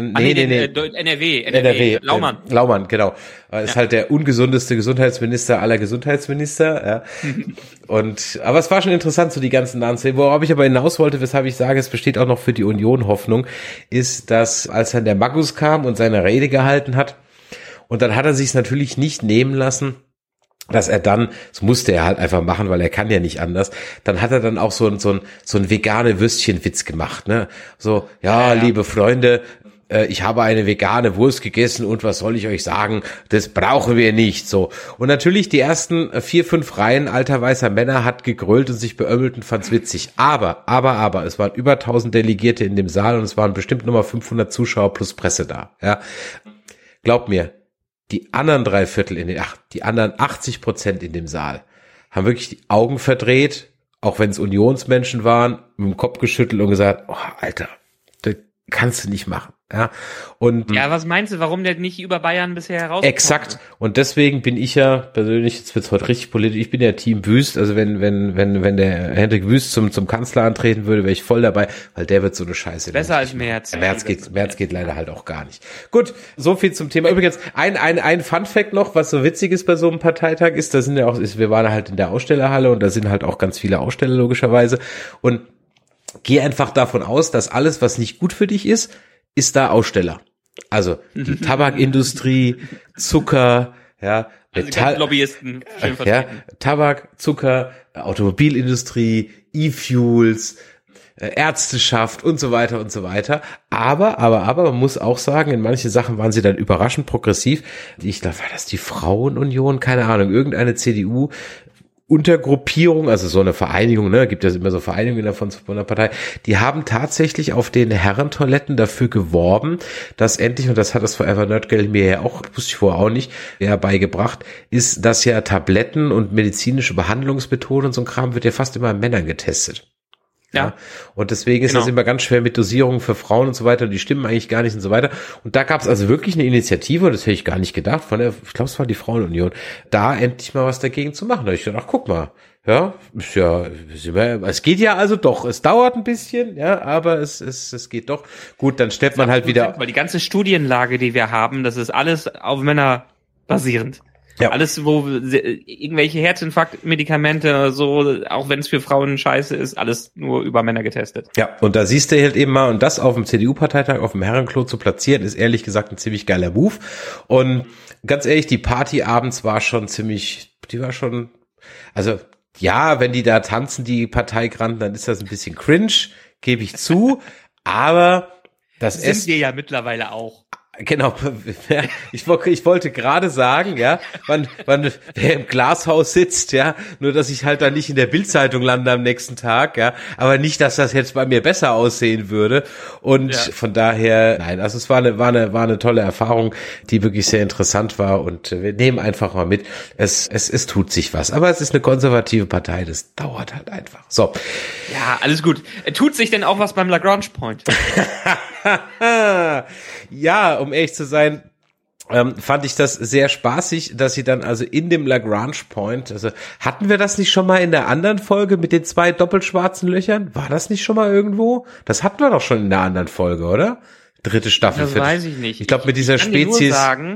NRW. Laumann, genau. Ist halt der ungesundeste Gesundheitsminister aller Gesundheitsminister. Ja. Aber es war schon interessant, so die ganzen Namen zu sehen. Worauf ich aber hinaus wollte, weshalb ich sage, es besteht auch noch für die Union Hoffnung, ist, dass als dann der Magus kam und seine Rede gehalten hat, und dann hat er sich natürlich nicht nehmen lassen, dass er dann, das musste er halt einfach machen, weil er kann ja nicht anders, dann hat er dann auch so ein vegane Würstchenwitz gemacht, ne? So, ja, liebe Freunde, ich habe eine vegane Wurst gegessen und was soll ich euch sagen, das brauchen wir nicht, so. Und natürlich die ersten 4, 5 Reihen alter weißer Männer hat gegrölt und sich beömmelt und fand's witzig. Aber, es waren über 1000 Delegierte in dem Saal und es waren bestimmt nochmal 500 Zuschauer plus Presse da, ja. Glaub mir, die anderen 3/4 die anderen 80% in dem Saal haben wirklich die Augen verdreht, auch wenn es Unionsmenschen waren, mit dem Kopf geschüttelt und gesagt, oh, Alter, das kannst du nicht machen. Ja, und ja, was meinst du, warum der nicht über Bayern bisher herauskommt? Exakt. Und deswegen bin ich ja persönlich, jetzt wird's heute richtig politisch, ich bin ja Team Wüst, also wenn der Hendrik Wüst zum Kanzler antreten würde, wäre ich voll dabei, weil der wird so eine Scheiße. Besser als Merz. Merz geht leider halt auch gar nicht. Gut, so viel zum Thema. Übrigens, ein Fun-Fact noch, was so witzig ist bei so einem Parteitag ist, wir waren halt in der Ausstellerhalle und da sind halt auch ganz viele Aussteller logischerweise und geh einfach davon aus, dass alles, was nicht gut für dich ist da Aussteller. Also die Tabakindustrie, Zucker, ja, also Lobbyisten, schön vertreten. Ja, Tabak, Zucker, Automobilindustrie, E-Fuels, Ärzteschaft und so weiter und so weiter. Aber man muss auch sagen, in manchen Sachen waren sie dann überraschend progressiv. Ich glaube, war das die Frauenunion? Keine Ahnung, irgendeine CDU Untergruppierung, also so eine Vereinigung, ne, gibt es immer so Vereinigungen von einer Partei, die haben tatsächlich auf den Herrentoiletten dafür geworben, dass endlich, und das hat das Forever Nerdgeld mir ja auch, wusste ich vorher auch nicht, beigebracht, ist, dass ja Tabletten und medizinische Behandlungsmethoden und so ein Kram wird ja fast immer an Männern getestet. Ja. Und deswegen ist das immer ganz schwer mit Dosierungen für Frauen und so weiter, die stimmen eigentlich gar nicht und so weiter. Und da gab es also wirklich eine Initiative, und das hätte ich gar nicht gedacht, ich glaube, es war die Frauenunion, da endlich mal was dagegen zu machen. Da hab ich gedacht, ach, guck mal, ja, es geht ja also doch, es dauert ein bisschen, ja, aber es geht doch. Gut, dann stellt man halt wieder. Weil die ganze Studienlage, die wir haben, das ist alles auf Männer basierend. Ja. Alles, wo irgendwelche Herzinfarktmedikamente, so, auch wenn es für Frauen scheiße ist, alles nur über Männer getestet. Ja, und da siehst du halt eben mal, und das auf dem CDU-Parteitag, auf dem Herrenklo zu platzieren, ist ehrlich gesagt ein ziemlich geiler Move. Und ganz ehrlich, die Party abends also, ja, wenn die da tanzen, die Parteigranten, dann ist das ein bisschen cringe, gebe ich zu, aber das sind wir ja mittlerweile auch. Genau, ich wollte gerade sagen, ja, wer im Glashaus sitzt, ja, nur dass ich halt dann nicht in der Bildzeitung lande am nächsten Tag, ja, aber nicht, dass das jetzt bei mir besser aussehen würde und von daher, nein, also es war eine tolle Erfahrung, die wirklich sehr interessant war und wir nehmen einfach mal mit, es tut sich was, aber es ist eine konservative Partei, das dauert halt einfach, so. Ja, alles gut. Tut sich denn auch was beim Lagrange Point? Ja, um ehrlich zu sein, fand ich das sehr spaßig, dass sie dann also in dem Lagrange Point, also hatten wir das nicht schon mal in der anderen Folge mit den 2 doppelschwarzen Löchern? War das nicht schon mal irgendwo? Das hatten wir doch schon in der anderen Folge, oder? 3. Staffel. Das weiß ich nicht. Ich glaube mit dieser Spezies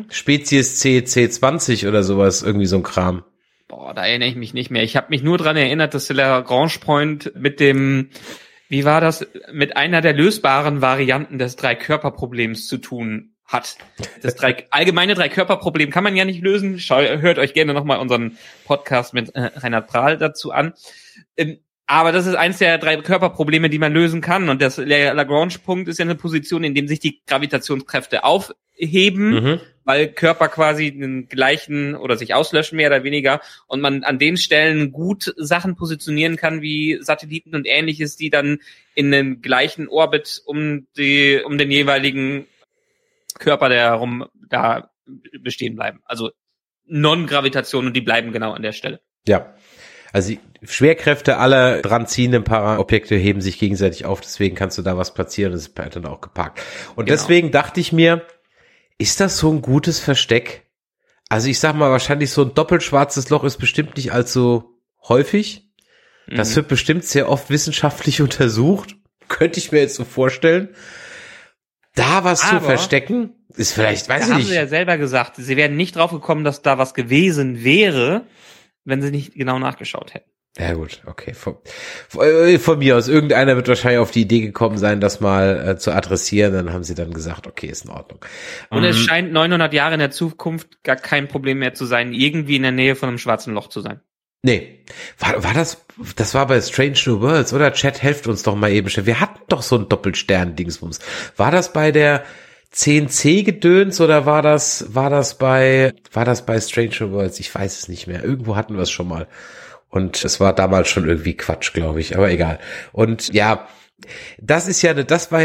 C20 oder sowas, irgendwie so ein Kram. Boah, da erinnere ich mich nicht mehr. Ich habe mich nur dran erinnert, dass der Lagrange Point mit dem, wie war das, mit einer der lösbaren Varianten des 3-Körper-Problems zu tun hat. Das allgemeine 3-Körper-Problem kann man ja nicht lösen. Hört euch gerne nochmal unseren Podcast mit Reinhard Prahl dazu an. Aber das ist eins der 3-Körper-Probleme, die man lösen kann. Und der Lagrange-Punkt ist ja eine Position, in dem sich die Gravitationskräfte aufheben, weil Körper quasi den gleichen oder sich auslöschen, mehr oder weniger. Und man an den Stellen gut Sachen positionieren kann, wie Satelliten und Ähnliches, die dann in den gleichen Orbit um den jeweiligen Körper, der herum da bestehen bleiben. Also Non-Gravitation, und die bleiben genau an der Stelle. Ja. Also die Schwerkräfte aller dran ziehenden Paraobjekte heben sich gegenseitig auf, deswegen kannst du da was platzieren, das ist dann auch geparkt. Und deswegen dachte ich mir, ist das so ein gutes Versteck? Also ich sag mal, wahrscheinlich so ein doppelschwarzes Loch ist bestimmt nicht allzu häufig. Das wird bestimmt sehr oft wissenschaftlich untersucht. Könnte ich mir jetzt so vorstellen. Da was zu verstecken, ist vielleicht, weiß ich nicht. Da haben sie ja selber gesagt, sie wären nicht drauf gekommen, dass da was gewesen wäre, wenn sie nicht genau nachgeschaut hätten. Ja gut, okay. Von mir aus, irgendeiner wird wahrscheinlich auf die Idee gekommen sein, das mal zu adressieren. Dann haben sie dann gesagt, okay, ist in Ordnung. Und es scheint 900 Jahre in der Zukunft gar kein Problem mehr zu sein, irgendwie in der Nähe von einem schwarzen Loch zu sein. Nee. War das war bei Strange New Worlds, oder? Chat, helft uns doch mal eben schnell. Wir hatten doch so einen Doppelstern-Dingsbums. War das bei der CNC-Gedöns oder war das bei Strange New Worlds? Ich weiß es nicht mehr. Irgendwo hatten wir es schon mal. Und es war damals schon irgendwie Quatsch, glaube ich. Aber egal. Und ja, das war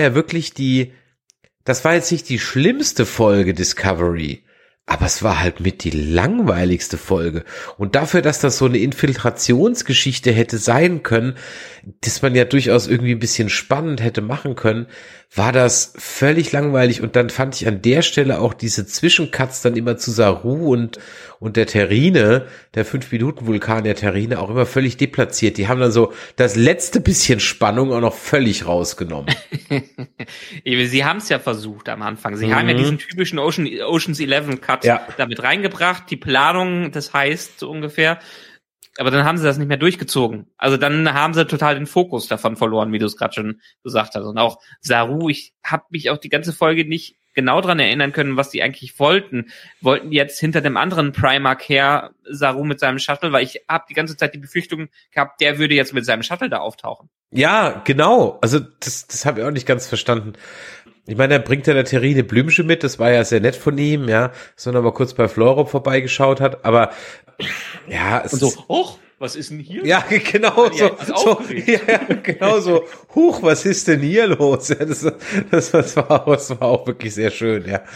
jetzt nicht die schlimmste Folge Discovery. Aber es war halt mit die langweiligste Folge. Und dafür, dass das so eine Infiltrationsgeschichte hätte sein können, dass man ja durchaus irgendwie ein bisschen spannend hätte machen können, war das völlig langweilig. Und dann fand ich an der Stelle auch diese Zwischencuts dann immer zu Saru und der Terrine, der 5-Minuten-Vulkan der Terrine, auch immer völlig deplatziert. Die haben dann so das letzte bisschen Spannung auch noch völlig rausgenommen. Sie haben es ja versucht am Anfang. Sie haben ja diesen typischen Ocean's 11 Cut damit reingebracht, die Planung, das heißt so ungefähr. Aber dann haben sie das nicht mehr durchgezogen. Also dann haben sie total den Fokus davon verloren, wie du es gerade schon gesagt hast. Und auch Saru, ich habe mich auch die ganze Folge nicht genau dran erinnern können, was die eigentlich wollten. Wollten die jetzt hinter dem anderen Primark her, Saru mit seinem Shuttle? Weil ich habe die ganze Zeit die Befürchtung gehabt, der würde jetzt mit seinem Shuttle da auftauchen. Ja, genau. Also das habe ich auch nicht ganz verstanden. Ich meine, er bringt ja der Terrine Blümchen mit, das war ja sehr nett von ihm, ja, dass er noch mal kurz bei Florop vorbeigeschaut hat, aber ja, es und so, was ist denn hier? Ja, genau genau so, was ist denn hier los? Ja, das war auch wirklich sehr schön, ja.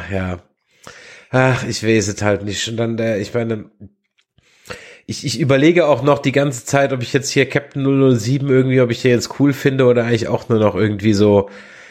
Ach, ich weiß es halt nicht. Und dann, ich meine, ich überlege auch noch die ganze Zeit, ob ich jetzt hier Captain 007 irgendwie, ob ich den jetzt cool finde oder eigentlich auch nur noch irgendwie so.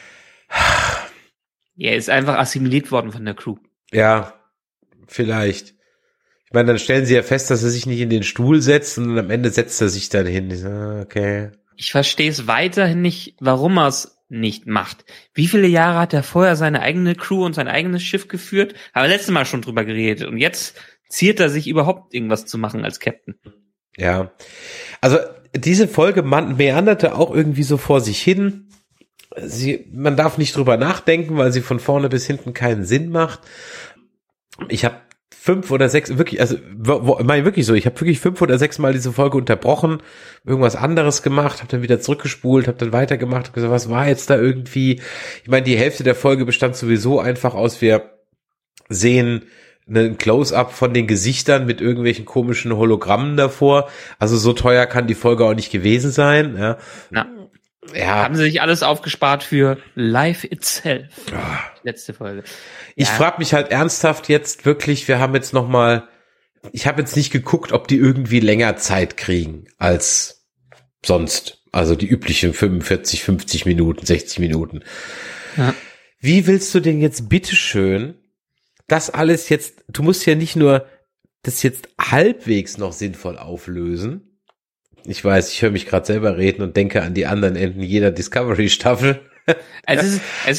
Er ist einfach assimiliert worden von der Crew. Ja, vielleicht. Ich meine, dann stellen sie ja fest, dass er sich nicht in den Stuhl setzt und am Ende setzt er sich dann hin. Okay. Ich verstehe es weiterhin nicht, warum er es nicht macht. Wie viele Jahre hat er vorher seine eigene Crew und sein eigenes Schiff geführt? Haben wir letztes Mal schon drüber geredet. Und jetzt ziert er sich überhaupt irgendwas zu machen als Captain. Ja. Also diese Folge meanderte auch irgendwie so vor sich hin. Man darf nicht drüber nachdenken, weil sie von vorne bis hinten keinen Sinn macht. Ich habe 5 oder 6, wirklich, also wirklich so, ich habe wirklich 5 oder 6 Mal diese Folge unterbrochen, irgendwas anderes gemacht, habe dann wieder zurückgespult, habe dann weitergemacht, habe gesagt, was war jetzt da irgendwie? Ich meine, die Hälfte der Folge bestand sowieso einfach aus, wir sehen einen Close-up von den Gesichtern mit irgendwelchen komischen Hologrammen davor. Also so teuer kann die Folge auch nicht gewesen sein. Ja. Ja. Haben sie sich alles aufgespart für Life Itself. Letzte Folge. Ich frage mich halt ernsthaft jetzt wirklich, ich habe jetzt nicht geguckt, ob die irgendwie länger Zeit kriegen als sonst. Also die üblichen 45, 50 Minuten, 60 Minuten. Ja. Wie willst du denn jetzt bitteschön das alles jetzt, du musst ja nicht nur das jetzt halbwegs noch sinnvoll auflösen. Ich weiß, ich höre mich gerade selber reden und denke an die anderen Enden jeder Discovery-Staffel. Es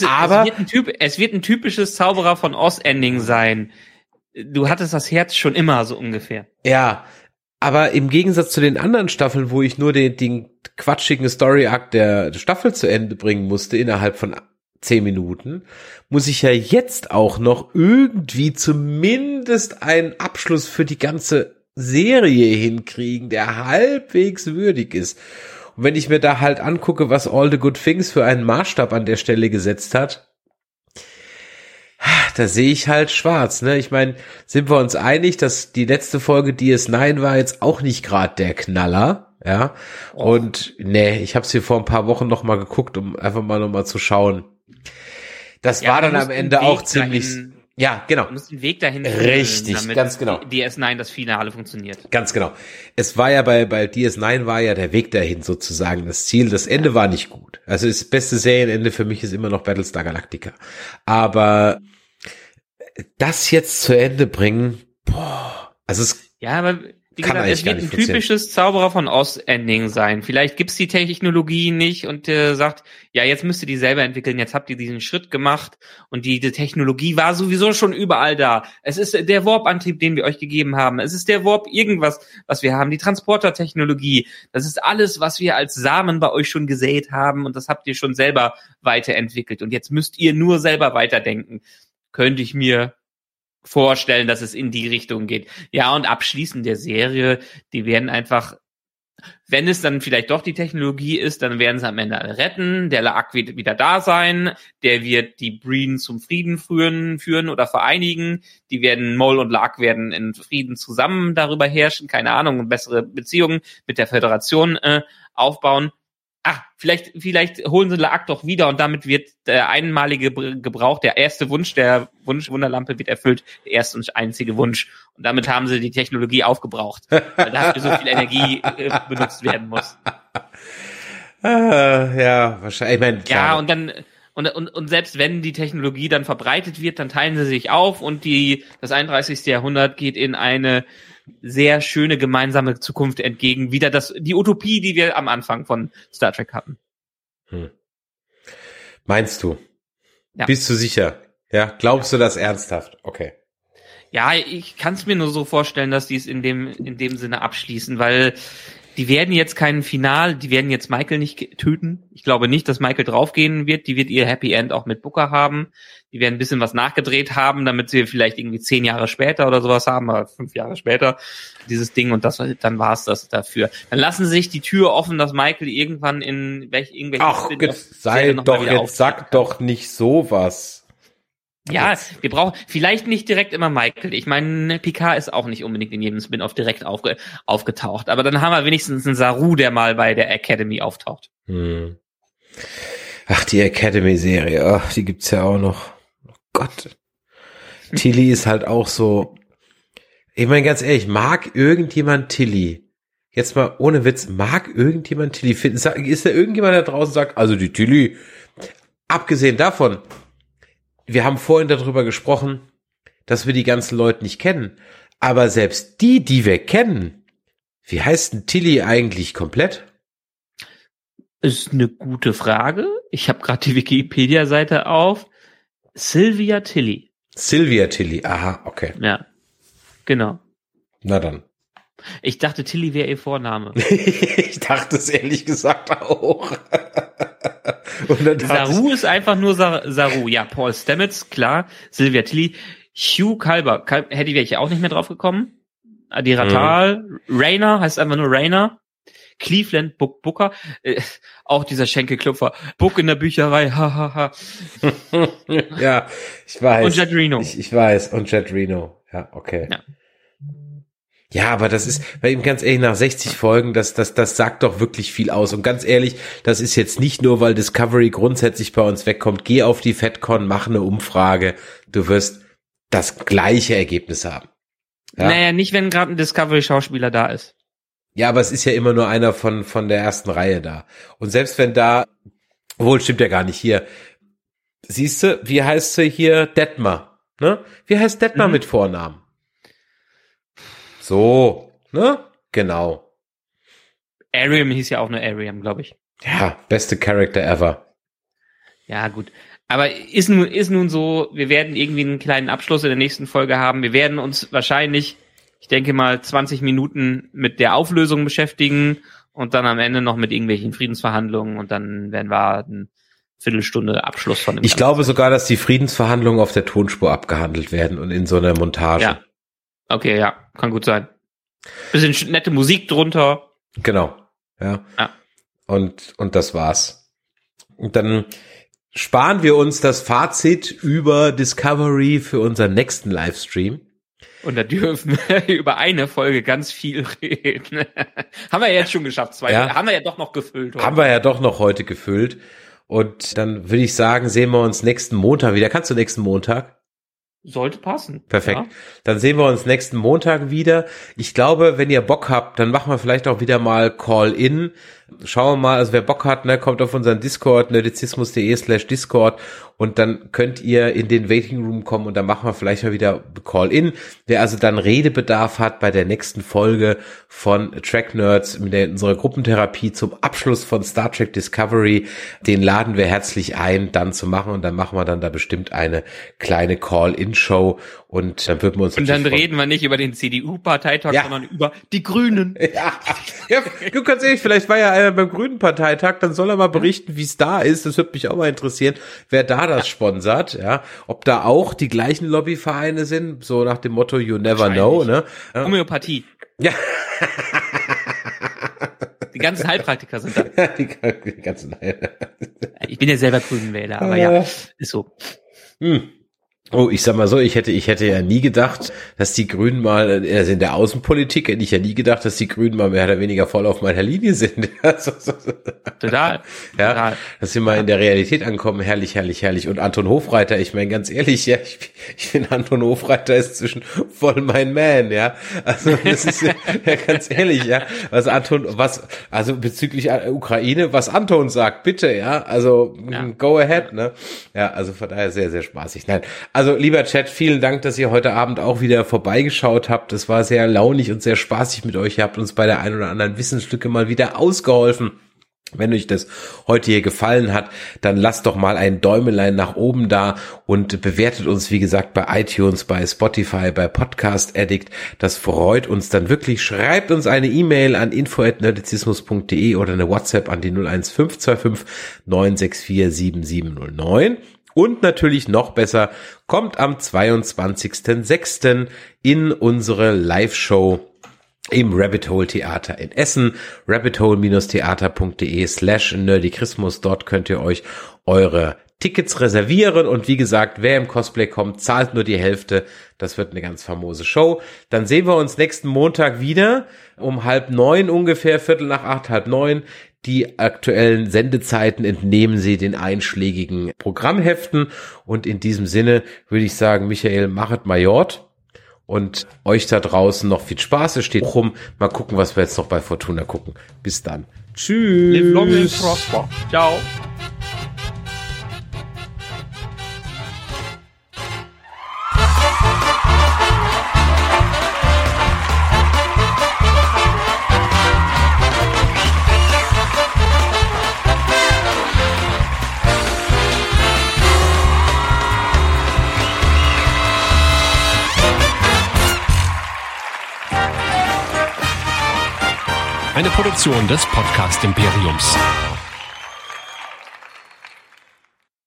wird ein typisches Zauberer von Oz-Ending sein. Du hattest das Herz schon immer, so ungefähr. Ja, aber im Gegensatz zu den anderen Staffeln, wo ich nur den quatschigen Story-Arc der Staffel zu Ende bringen musste, innerhalb von 10 Minuten, muss ich ja jetzt auch noch irgendwie zumindest einen Abschluss für die ganze Serie hinkriegen, der halbwegs würdig ist. Und wenn ich mir da halt angucke, was All the Good Things für einen Maßstab an der Stelle gesetzt hat, da sehe ich halt schwarz, ne? Ich meine, sind wir uns einig, dass die letzte Folge DS9 war jetzt auch nicht gerade der Knaller, ja? Und ich habe es hier vor ein paar Wochen noch mal geguckt, um einfach mal noch mal zu schauen. Das war dann am Ende auch ziemlich... Ja, genau. Du musst den Weg dahin finden, richtig, damit ganz genau. DS9 das Finale funktioniert. Ganz genau. Es war ja bei DS9 war ja der Weg dahin sozusagen das Ziel. Das Ende war nicht gut. Also das beste Serienende für mich ist immer noch Battlestar Galactica. Aber das jetzt zu Ende bringen, Also es Ja, aber wie kann gesagt, eigentlich es gar wird ein nicht funktionieren. typisches Zauberer von Oz-Ending sein. Vielleicht gibt's die Technologie nicht und sagt, ja, jetzt müsst ihr die selber entwickeln, jetzt habt ihr diesen Schritt gemacht und die Technologie war sowieso schon überall da. Es ist der Warp-Antrieb, den wir euch gegeben haben. Es ist der Warp irgendwas, was wir haben, die Transporter-Technologie. Das ist alles, was wir als Samen bei euch schon gesät haben und das habt ihr schon selber weiterentwickelt. Und jetzt müsst ihr nur selber weiterdenken. Könnte ich mir vorstellen, dass es in die Richtung geht. Ja, und abschließend der Serie, die werden einfach, wenn es dann vielleicht doch die Technologie ist, dann werden sie am Ende alle retten, der La'ak wird wieder da sein, der wird die Breen zum Frieden führen oder vereinigen, die werden, Maul und La'ak werden in Frieden zusammen darüber herrschen, keine Ahnung, und bessere Beziehungen mit der Föderation aufbauen. Vielleicht holen sie La'ak doch wieder und damit wird der einmalige Gebrauch, der erste Wunsch der Wunderlampe wird erfüllt, der erste und einzige Wunsch. Und damit haben sie die Technologie aufgebraucht, weil dafür so viel Energie benutzt werden muss. Ja, wahrscheinlich. Ich meine, klar. Ja, und dann und selbst wenn die Technologie dann verbreitet wird, dann teilen sie sich auf und das 31. Jahrhundert geht in eine sehr schöne gemeinsame Zukunft entgegen. Wieder die Utopie, die wir am Anfang von Star Trek hatten. Meinst du? Ja. Bist du sicher? Ja, glaubst du das ernsthaft? Okay. Ja, ich kann es mir nur so vorstellen, dass die es in dem Sinne abschließen, weil die werden jetzt die werden jetzt Michael nicht töten. Ich glaube nicht, dass Michael draufgehen wird. Die wird ihr Happy End auch mit Booker haben. Die werden ein bisschen was nachgedreht haben, damit sie vielleicht irgendwie 10 Jahre später oder sowas haben, oder 5 Jahre später dieses Ding und dann war es das dafür. Dann lassen sie sich die Tür offen, dass Michael irgendwann in irgendwelche Ach, sag doch nicht sowas. Ja, wir brauchen vielleicht nicht direkt immer Michael. Ich meine, Picard ist auch nicht unbedingt in jedem Spin-off direkt aufgetaucht. Aber dann haben wir wenigstens einen Saru, der mal bei der Academy auftaucht. Ach, die Academy-Serie, die gibt's ja auch noch. Oh Gott. Tilly ist halt auch so. Ich meine, ganz ehrlich, mag irgendjemand Tilly? Jetzt mal ohne Witz, mag irgendjemand Tilly? Ist da irgendjemand da draußen sagt, also die Tilly, abgesehen davon, wir haben vorhin darüber gesprochen, dass wir die ganzen Leute nicht kennen. Aber selbst die wir kennen, wie heißt denn Tilly eigentlich komplett? Ist eine gute Frage. Ich habe gerade die Wikipedia-Seite auf. Sylvia Tilly. Sylvia Tilly, aha, okay. Ja, genau. Na dann. Ich dachte, Tilly wäre ihr Vorname. Ich dachte es ehrlich gesagt auch. Und dann Saru ist einfach nur Saru. Ja, Paul Stamets, klar. Sylvia Tilly. Hugh Culber. Hätte ich auch nicht mehr drauf gekommen. Adi Ratal. Rayner heißt einfach nur Rayner. Cleveland Booker. Auch dieser Schenkelklopfer. Book in der Bücherei. Hahaha. Ja, ich weiß. Und Jet Reno. Ich weiß. Und Jet Reno. Ja, okay. Ja. Ja, aber das ist, bei ihm ganz ehrlich, nach 60 Folgen, das sagt doch wirklich viel aus. Und ganz ehrlich, das ist jetzt nicht nur, weil Discovery grundsätzlich bei uns wegkommt. Geh auf die FedCon, mach eine Umfrage. Du wirst das gleiche Ergebnis haben. Ja? Naja, nicht, wenn gerade ein Discovery-Schauspieler da ist. Ja, aber es ist ja immer nur einer von der ersten Reihe da. Und selbst wenn da, wohl stimmt ja gar nicht hier. Siehst du, wie heißt sie hier? Detmar, ne? Wie heißt Detmar mit Vornamen? So, ne? Genau. Ariam hieß ja auch nur Ariam, glaube ich. Ja, beste Character ever. Ja, gut. Aber ist nun so, wir werden irgendwie einen kleinen Abschluss in der nächsten Folge haben. Wir werden uns wahrscheinlich, ich denke mal, 20 Minuten mit der Auflösung beschäftigen und dann am Ende noch mit irgendwelchen Friedensverhandlungen und dann werden wir eine Viertelstunde Abschluss von dem. Ich glaube sogar, dass die Friedensverhandlungen auf der Tonspur abgehandelt werden und in so einer Montage. Ja. Okay, ja, kann gut sein. Bisschen nette Musik drunter. Genau, ja. Und das war's. Und dann sparen wir uns das Fazit über Discovery für unseren nächsten Livestream. Und da dürfen wir über eine Folge ganz viel reden. Haben wir ja jetzt schon geschafft. Haben wir ja doch noch gefüllt. Heute. Haben wir ja doch noch heute gefüllt. Und dann würde ich sagen, sehen wir uns nächsten Montag wieder. Kannst du nächsten Montag? Sollte passen. Perfekt. Ja. Dann sehen wir uns nächsten Montag wieder. Ich glaube, wenn ihr Bock habt, dann machen wir vielleicht auch wieder mal Call-In, Schauen wir mal, also wer Bock hat, ne, kommt auf unseren Discord, nerdizismus.de/Discord und dann könnt ihr in den Waiting Room kommen und dann machen wir vielleicht mal wieder Call-In. Wer also dann Redebedarf hat bei der nächsten Folge von Track Nerds mit unserer Gruppentherapie zum Abschluss von Star Trek Discovery, den laden wir herzlich ein, dann zu machen und dann machen wir dann da bestimmt eine kleine Call-In-Show und dann würden wir uns... Und dann reden wir nicht über den CDU-Parteitag, sondern über die Grünen. Ja, du kannst ehrlich, vielleicht war ja einer beim Grünen Parteitag, dann soll er mal berichten, wie es da ist. Das würde mich auch mal interessieren, wer da das sponsert, ja. Ob da auch die gleichen Lobbyvereine sind, so nach dem Motto You never know, ne? Homöopathie. Ja. Die ganzen Heilpraktiker sind da. Ja, die ganzen Ich bin ja selber Grünenwähler, aber ja, ist so. Oh, ich sag mal so, ich hätte ja nie gedacht, dass die Grünen mal, also in der Außenpolitik hätte ich ja nie gedacht, dass die Grünen mal mehr oder weniger voll auf meiner Linie sind. Total. Ja, total. dass sie mal in der Realität ankommen, herrlich, herrlich, herrlich. Und Anton Hofreiter, ich meine ganz ehrlich, ja, ich finde Anton Hofreiter ist zwischen voll mein Man, ja. Also das ist ja ganz ehrlich, ja. Also bezüglich Ukraine, was Anton sagt, bitte, ja. Also go ahead, ne. Ja, also von daher sehr, sehr spaßig. Nein. Also, lieber Chat, vielen Dank, dass ihr heute Abend auch wieder vorbeigeschaut habt. Es war sehr launig und sehr spaßig mit euch. Ihr habt uns bei der ein oder anderen Wissenslücke mal wieder ausgeholfen. Wenn euch das heute hier gefallen hat, dann lasst doch mal ein Däumelein nach oben da und bewertet uns, wie gesagt, bei iTunes, bei Spotify, bei Podcast Addict. Das freut uns dann wirklich. Schreibt uns eine E-Mail an info@nerdizismus.de oder eine WhatsApp an die 01525 964 7709. Und natürlich noch besser, kommt am 22.06. in unsere Live-Show im Rabbit Hole Theater in Essen, rabbithole-theater.de/nerdikrismus. Dort könnt ihr euch eure Tickets reservieren und wie gesagt, wer im Cosplay kommt, zahlt nur die Hälfte. Das wird eine ganz famose Show. Dann sehen wir uns nächsten Montag wieder um 8:30 ungefähr, 7:45, 8:30. Die aktuellen Sendezeiten entnehmen Sie den einschlägigen Programmheften. Und in diesem Sinne würde ich sagen, Michael, machet Majort. Und euch da draußen noch viel Spaß. Es steht rum. Mal gucken, was wir jetzt noch bei Fortuna gucken. Bis dann. Tschüss. Live long and prosper. Ciao. Eine Produktion des Podcast Imperiums.